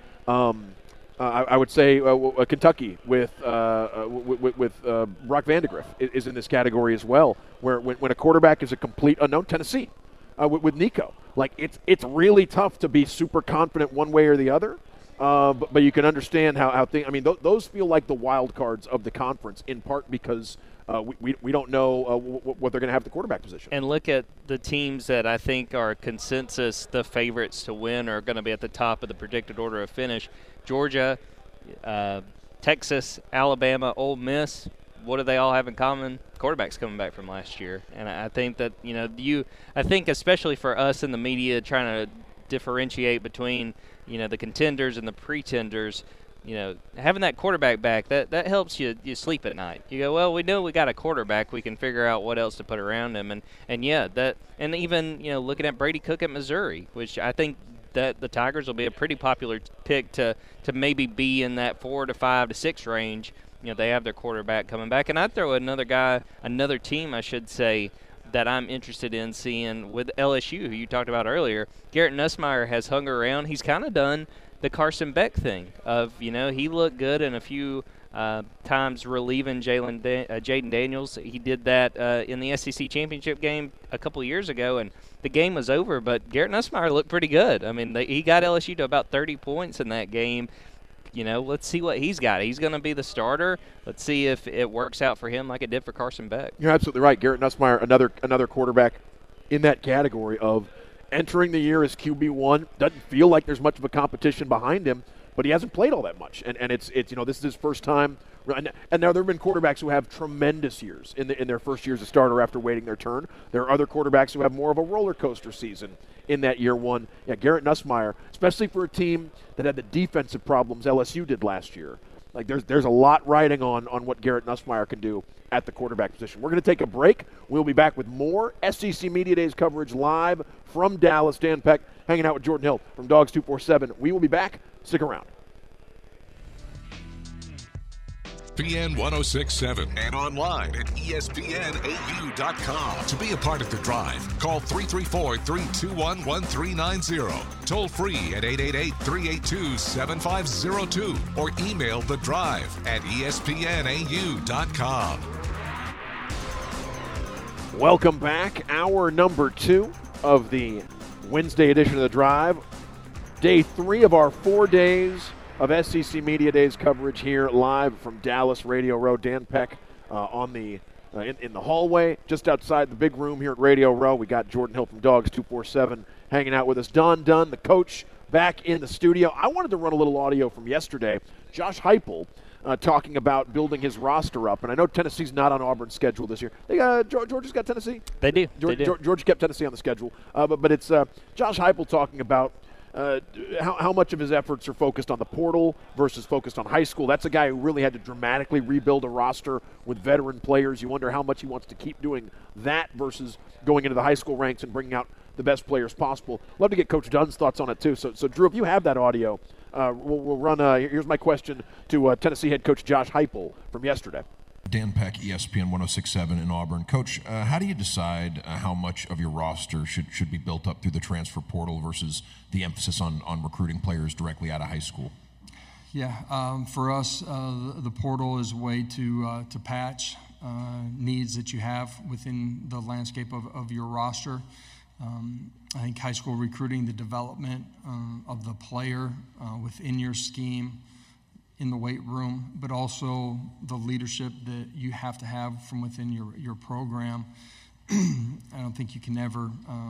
Kentucky with Brock Vandegrift is in this category as well, where when a quarterback is a complete unknown. Tennessee with Nico. Like, it's really tough to be super confident one way or the other. But you can understand how things – I mean, those feel like the wild cards of the conference in part because we don't know what they're going to have at the quarterback position. And look at the teams that I think are consensus the favorites to win are going to be at the top of the predicted order of finish. Georgia, Texas, Alabama, Ole Miss. What do they all have in common? Quarterbacks coming back from last year. And I think that, I think especially for us in the media trying to differentiate between – the contenders and the pretenders, having that quarterback back, that helps you sleep at night. You go, well, we know we got a quarterback. We can figure out what else to put around him. And even, looking at Brady Cook at Missouri, which I think that the Tigers will be a pretty popular pick to maybe be in that 4 to 5 to 6 range. They have their quarterback coming back. And I'd throw another team, I should say, that I'm interested in seeing with LSU, who you talked about earlier. Garrett Nussmeier has hung around. He's kind of done the Carson Beck thing of, he looked good in a few times relieving Jaden Daniels. He did that in the SEC championship game a couple of years ago, and the game was over, but Garrett Nussmeier looked pretty good. I mean, he got LSU to about 30 points in that game. Let's see what he's got. He's going to be the starter. Let's see if it works out for him like it did for Carson Beck. You're absolutely right. Garrett Nussmeier, another quarterback in that category of entering the year as QB1. Doesn't feel like there's much of a competition behind him, but he hasn't played all that much. And it's this is his first time. And now there have been quarterbacks who have tremendous years in their first year as a starter after waiting their turn. There are other quarterbacks who have more of a roller coaster season in that year one. Yeah, Garrett Nussmeier, especially for a team that had the defensive problems LSU did last year. Like there's a lot riding on what Garrett Nussmeier can do at the quarterback position. We're going to take a break. We'll be back with more SEC Media Days coverage live from Dallas. Dan Peck hanging out with Jordan Hill from Dogs 247. We will be back. Stick around. ESPN 1067 and online at ESPNAU.com. To be a part of the drive, call 334-321-1390. Toll free at 888-382-7502 or email the drive at ESPNAU.com. Welcome back. Hour number 2 of the Wednesday edition of the drive. Day 3 of our 4 days of SEC Media Days coverage here live from Dallas Radio Row. Dan Peck in the hallway just outside the big room here at Radio Row. We got Jordan Hill from Dogs 247 hanging out with us. Don Dunn, the coach, back in the studio. I wanted to run a little audio from yesterday. Josh Heupel talking about building his roster up. And I know Tennessee's not on Auburn's schedule this year. Georgia's got Tennessee? They do. Georgia kept Tennessee on the schedule. But it's Josh Heupel talking about how much of his efforts are focused on the portal versus focused on high school. That's a guy who really had to dramatically rebuild a roster with veteran players. You wonder how much he wants to keep doing that versus going into the high school ranks and bringing out the best players possible. Love to get Coach Dunn's thoughts on it, too. So Drew, if you have that audio, we'll run. Here's my question to Tennessee head coach Josh Heupel from yesterday. Dan Peck, ESPN 1067 in Auburn. Coach, how do you decide how much of your roster should be built up through the transfer portal versus the emphasis on recruiting players directly out of high school? Yeah, for us, the portal is a way to patch needs that you have within the landscape of your roster. I think high school recruiting, the development of the player within your scheme, in the weight room, but also the leadership that you have to have from within your program. I don't think you can ever,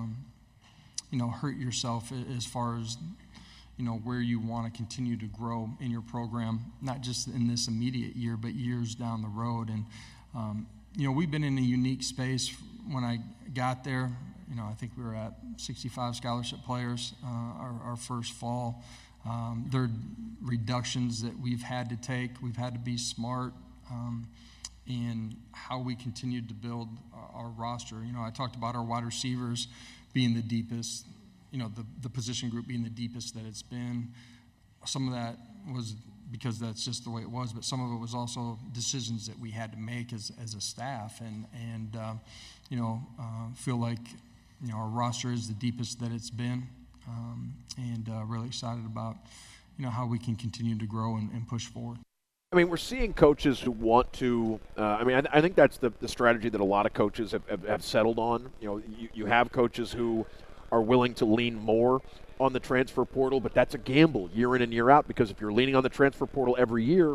hurt yourself as far as, where you want to continue to grow in your program, not just in this immediate year, but years down the road. And, we've been in a unique space. When I got there, I think we were at 65 scholarship players our first fall. There are reductions that we've had to take. We've had to be smart in how we continued to build our roster. I talked about our wide receivers being the deepest, the position group being the deepest that it's been. Some of that was because that's just the way it was, but some of it was also decisions that we had to make as a staff and feel like, our roster is the deepest that it's been. And really excited about, how we can continue to grow and push forward. I mean, we're seeing coaches who want to. I think that's the strategy that a lot of coaches have settled on. You have coaches who are willing to lean more on the transfer portal, but that's a gamble year in and year out, because if you're leaning on the transfer portal every year,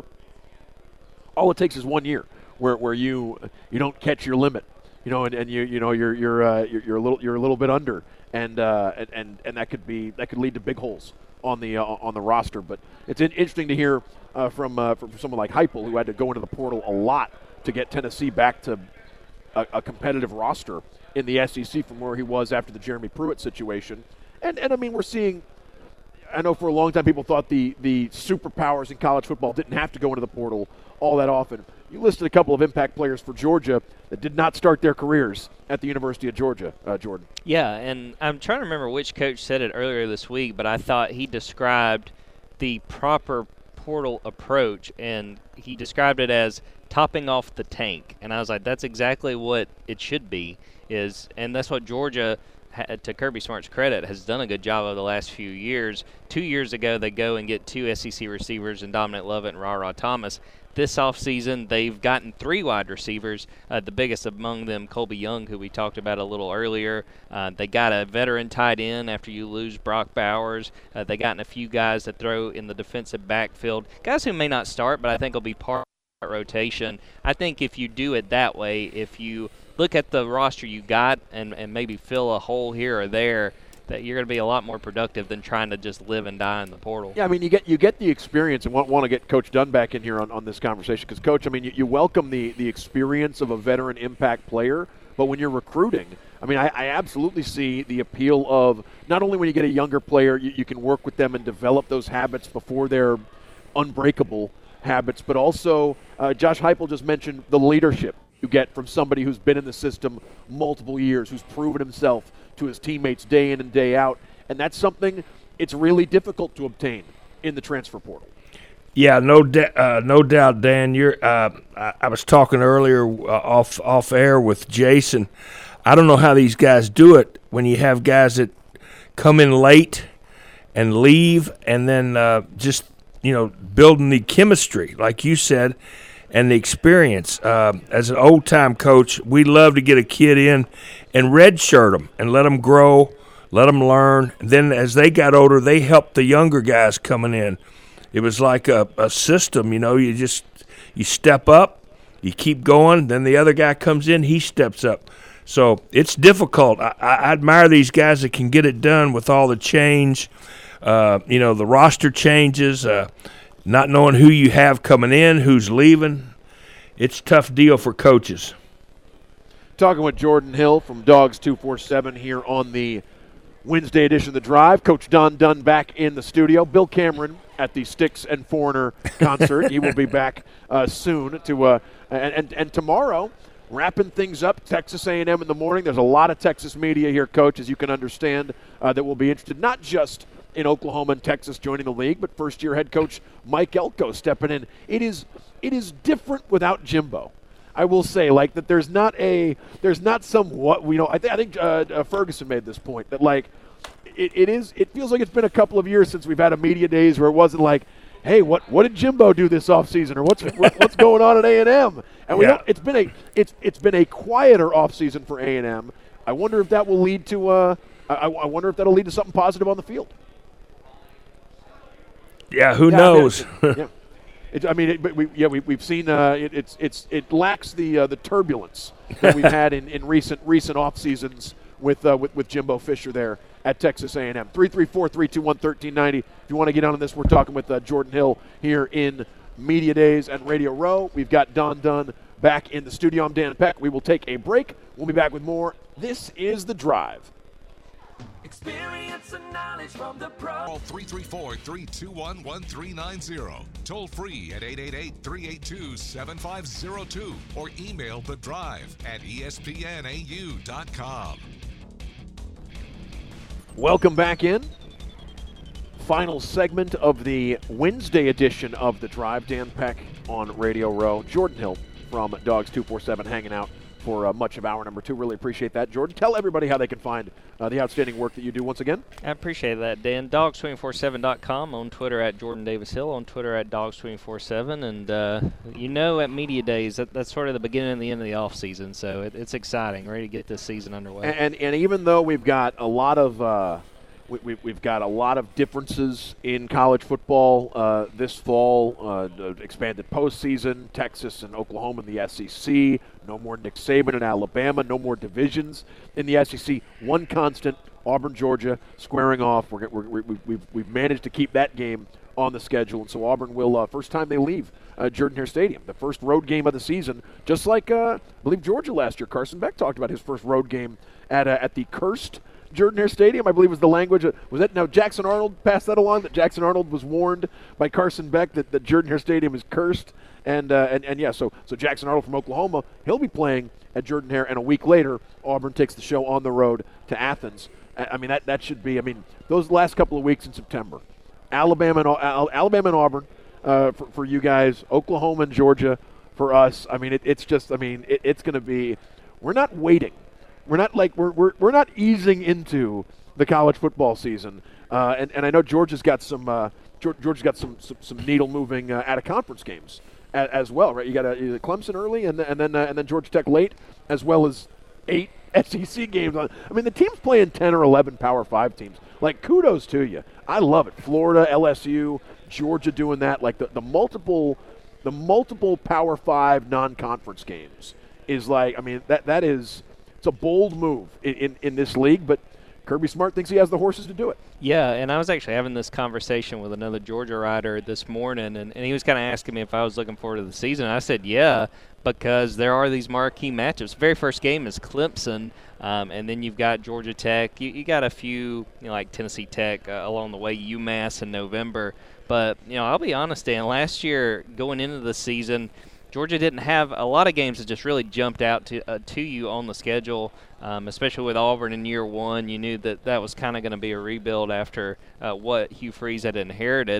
all it takes is 1 year where you don't catch your limit, and you're a little bit under. And that could lead to big holes on the roster. But it's interesting to hear from someone like Heupel, who had to go into the portal a lot to get Tennessee back to a competitive roster in the SEC from where he was after the Jeremy Pruitt situation. And I mean, we're seeing. I know for a long time people thought the superpowers in college football didn't have to go into the portal all that often. You listed a couple of impact players for Georgia that did not start their careers at the University of Georgia, Jordan. Yeah, and I'm trying to remember which coach said it earlier this week, but I thought he described the proper portal approach, and he described it as topping off the tank. And I was like, that's exactly what it should be, and that's what Georgia, to Kirby Smart's credit, has done a good job of the last few years. 2 years ago, they go and get 2 SEC receivers in Dominic Lovett and Ra Thomas. This offseason, they've gotten 3 wide receivers, the biggest among them, Colby Young, who we talked about a little earlier. They got a veteran tight end after you lose Brock Bowers. They gotten a few guys that throw in the defensive backfield, guys who may not start, but I think will be part of that rotation. I think if you do it that way, if you look at the roster you got and maybe fill a hole here or there, that you're going to be a lot more productive than trying to just live and die in the portal. Yeah, I mean, you get the experience, and want to get Coach Dunn back in here on this conversation, because, Coach, I mean, you welcome the experience of a veteran impact player, but when you're recruiting, I mean, I absolutely see the appeal of not only when you get a younger player, you can work with them and develop those habits before they're unbreakable habits, but also Josh Heupel just mentioned the leadership you get from somebody who's been in the system multiple years, who's proven himself to his teammates day in and day out. And that's something it's really difficult to obtain in the transfer portal. Yeah, no doubt, Dan. I was talking earlier off air with Jason. I don't know how these guys do it when you have guys that come in late and leave, and then just building the chemistry, like you said, and the experience. As an old-time coach, we love to get a kid in and redshirt them and let them grow, let them learn. Then as they got older, they helped the younger guys coming in. It was like a system, you step up, you keep going, then the other guy comes in, he steps up. So it's difficult. I admire these guys that can get it done with all the change, the roster changes, not knowing who you have coming in, who's leaving. It's a tough deal for coaches. Talking with Jordan Hill from Dogs 247 here on the Wednesday edition of The Drive. Coach Don Dunn back in the studio. Bill Cameron at the Styx and Foreigner concert. He will be back soon to and tomorrow, wrapping things up, Texas A&M in the morning. There's a lot of Texas media here, Coach, as you can understand, that will be interested not just in Oklahoma and Texas joining the league, but first-year head coach Mike Elko stepping in. It is different without Jimbo. I will say, like, that there's not somewhat, I think Ferguson made this point that, like, it feels like it's been a couple of years since we've had a media days where it wasn't like, hey, what did Jimbo do this offseason, or what's going on at A&M? And it's been a quieter offseason for A&M. I wonder if that will lead to I wonder if that'll lead to something positive on the field. Yeah, who knows? We've seen it lacks the turbulence that we've had in recent off seasons with Jimbo Fisher there at Texas A&M. 334-321-1390. If you want to get on this, we're talking with Jordan Hill here in Media Days and Radio Row. We've got Don Dunn back in the studio. I'm Dan Peck. We will take a break. We'll be back with more. This is The Drive. Experience and knowledge from the pro. Call 334-321-1390. Toll free at 888-382-7502 or email The Drive at espnau.com. Welcome back in. Final segment of the Wednesday edition of The Drive. Dan Peck on Radio Row. Jordan Hill from Dogs 247 hanging out for much of hour number 2. Really appreciate that. Jordan, tell everybody how they can find the outstanding work that you do once again. I appreciate that, Dan. Dogs247.com, on Twitter at Jordan Davis Hill, on Twitter at Dogs247. And, at Media Days, that's sort of the beginning and the end of the off season. So it's exciting, ready to get this season underway. And even though we've got a lot of we've got a lot of differences in college football this fall, expanded postseason, Texas and Oklahoma in the SEC, no more Nick Saban in Alabama, no more divisions in the SEC. One constant, Auburn, Georgia, squaring off. We've managed to keep that game on the schedule, and so Auburn will, first time they leave Jordan-Hare Stadium, the first road game of the season, just like I believe Georgia last year. Carson Beck talked about his first road game at the cursed Jordan-Hare Stadium, I believe was the language. Was that now Jackson Arnold passed that along, that Jackson Arnold was warned by Carson Beck that Jordan-Hare Stadium is cursed, so Jackson Arnold from Oklahoma, he'll be playing at Jordan-Hare, and a week later Auburn takes the show on the road to Athens. I mean that should be, those last couple of weeks in September, Alabama and Auburn for you guys, Oklahoma and Georgia for us. It's going to be, we're not waiting. We're not we're not easing into the college football season, and I know Georgia's got some needle moving out of conference games as well, right? You got Clemson early, and then Georgia Tech late, as well as 8 SEC games. The team's playing 10 or 11 Power 5 teams. Like, kudos to you. I love it. Florida, LSU, Georgia doing that. Like the multiple Power 5 non-conference games is that is. It's a bold move in this league, but Kirby Smart thinks he has the horses to do it. Yeah, and I was actually having this conversation with another Georgia writer this morning, and he was kind of asking me if I was looking forward to the season. I said, yeah, because there are these marquee matchups. The very first game is Clemson, and then you've got Georgia Tech. You got a few, like Tennessee Tech along the way, UMass in November. But, I'll be honest, Dan, last year going into the season – Georgia didn't have a lot of games that just really jumped out to you on the schedule, especially with Auburn in year one. You knew that was kind of going to be a rebuild after what Hugh Freeze had inherited.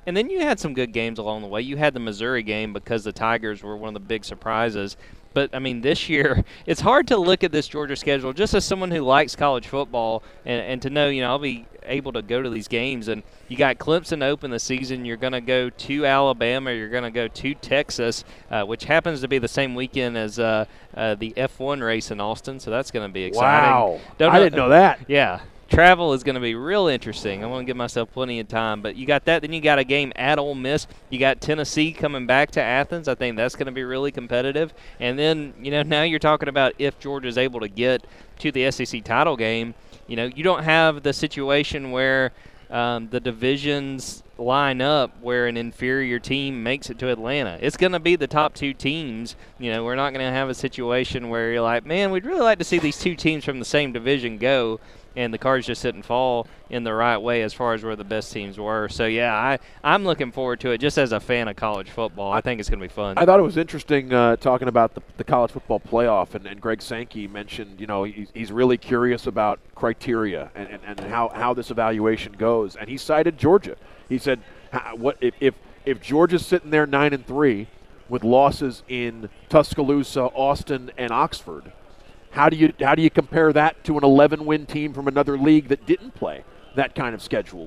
And then you had some good games along the way. You had the Missouri game because the Tigers were one of the big surprises. But, I mean, this year, it's hard to look at this Georgia schedule just as someone who likes college football and to know, I'll be able to go to these games. And you got Clemson to open the season. You're going to go to Alabama. You're going to go to Texas, which happens to be the same weekend as the F1 race in Austin. So that's going to be exciting. Wow. I didn't know that. Yeah. Travel is going to be real interesting. I'm going to give myself plenty of time. But you got that. Then you got a game at Ole Miss. You got Tennessee coming back to Athens. I think that's going to be really competitive. And then, now you're talking about if Georgia's able to get to the SEC title game, you don't have the situation where the divisions line up where an inferior team makes it to Atlanta. It's going to be the top two teams. We're not going to have a situation where you're like, man, we'd really like to see these two teams from the same division go. And the cards just didn't fall in the right way as far as where the best teams were. So, yeah, I'm looking forward to it just as a fan of college football. I think it's going to be fun. I thought it was interesting talking about the college football playoff, and Greg Sankey mentioned, he's really curious about criteria and how this evaluation goes. And he cited Georgia. He said, what if Georgia's sitting there 9-3 with losses in Tuscaloosa, Austin, and Oxford, how do you compare that to an 11-win team from another league that didn't play that kind of schedule?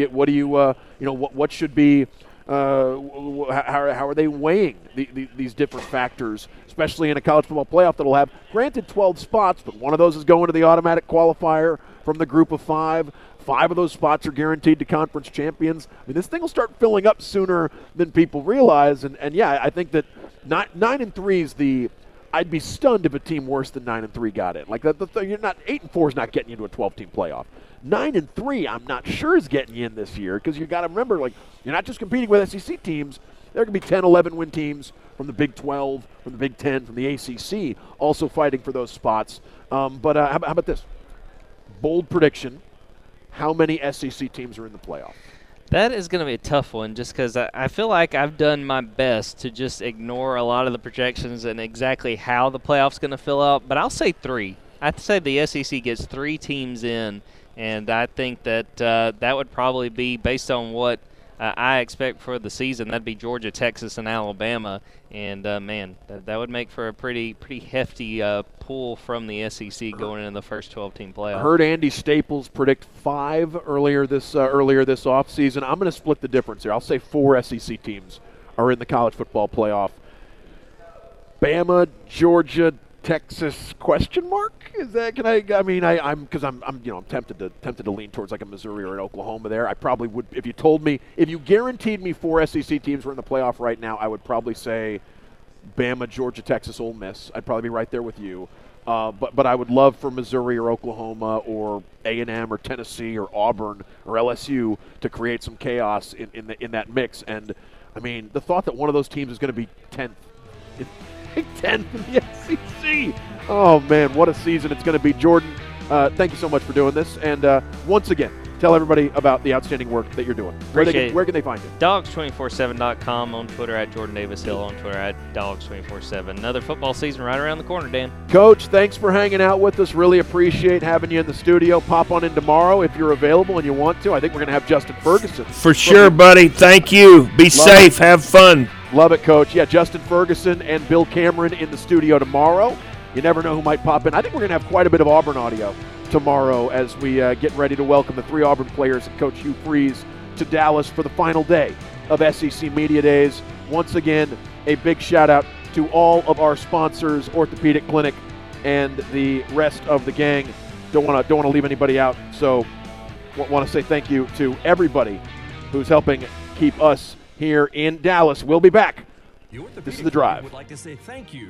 What should be? How are they weighing these different factors, especially in a college football playoff that'll have, granted, 12 spots, but one of those is going to the automatic qualifier from the group of 5. 5 of those spots are guaranteed to conference champions. I mean, this thing will start filling up sooner than people realize, and yeah, I think that 9-3 is the. I'd be stunned if a team worse than 9-3 got in. Like you're not 8-4 is not getting you into a 12-team playoff. 9-3, I'm not sure is getting you in this year because you got to remember, like, you're not just competing with SEC teams. There can be 10, 11-win teams from the Big 12, from the Big 10, from the ACC, also fighting for those spots. But how about this? Bold prediction: how many SEC teams are in the playoff? That is going to be a tough one just because I feel like I've done my best to just ignore a lot of the projections and exactly how the playoff's going to fill out. But I'll say 3. I'd say the SEC gets 3 teams in, and I think that that would probably be based on what I expect for the season. That'd be Georgia, Texas, and Alabama. And, man, that would make for a pretty hefty pull from the SEC going into the first 12-team playoff. I heard Andy Staples predict 5 earlier this offseason. I'm going to split the difference here. I'll say 4 SEC teams are in the college football playoff. Bama, Georgia, Texas ? Is that? I'm tempted to lean towards like a Missouri or an Oklahoma there. I probably would if you guaranteed me 4 SEC teams were in the playoff right now. I would probably say Bama, Georgia, Texas, Ole Miss. I'd probably be right there with you. But I would love for Missouri or Oklahoma or A&M or Tennessee or Auburn or LSU to create some chaos in that mix. And I mean, the thought that one of those teams is going to be 10th. 10th in the SEC. Oh, man, what a season it's going to be. Jordan, thank you so much for doing this. And once again, tell everybody about the outstanding work that you're doing. Where can they find you? Dogs247.com, on Twitter at Jordan Davis Hill, on Twitter at Dogs247. Another football season right around the corner, Dan. Coach, thanks for hanging out with us. Really appreciate having you in the studio. Pop on in tomorrow if you're available and you want to. I think we're going to have Justin Ferguson. For sure, buddy. Thank you. Be safe. Have fun. Love it, Coach. Yeah, Justin Ferguson and Bill Cameron in the studio tomorrow. You never know who might pop in. I think we're going to have quite a bit of Auburn audio tomorrow as we get ready to welcome the 3 Auburn players and Coach Hugh Freeze to Dallas for the final day of SEC Media Days. Once again, a big shout-out to all of our sponsors, Orthopedic Clinic and the rest of the gang. Don't want to leave anybody out, so want to say thank you to everybody who's helping keep us here in Dallas. We'll be back. This is The Drive. Would like to say thank you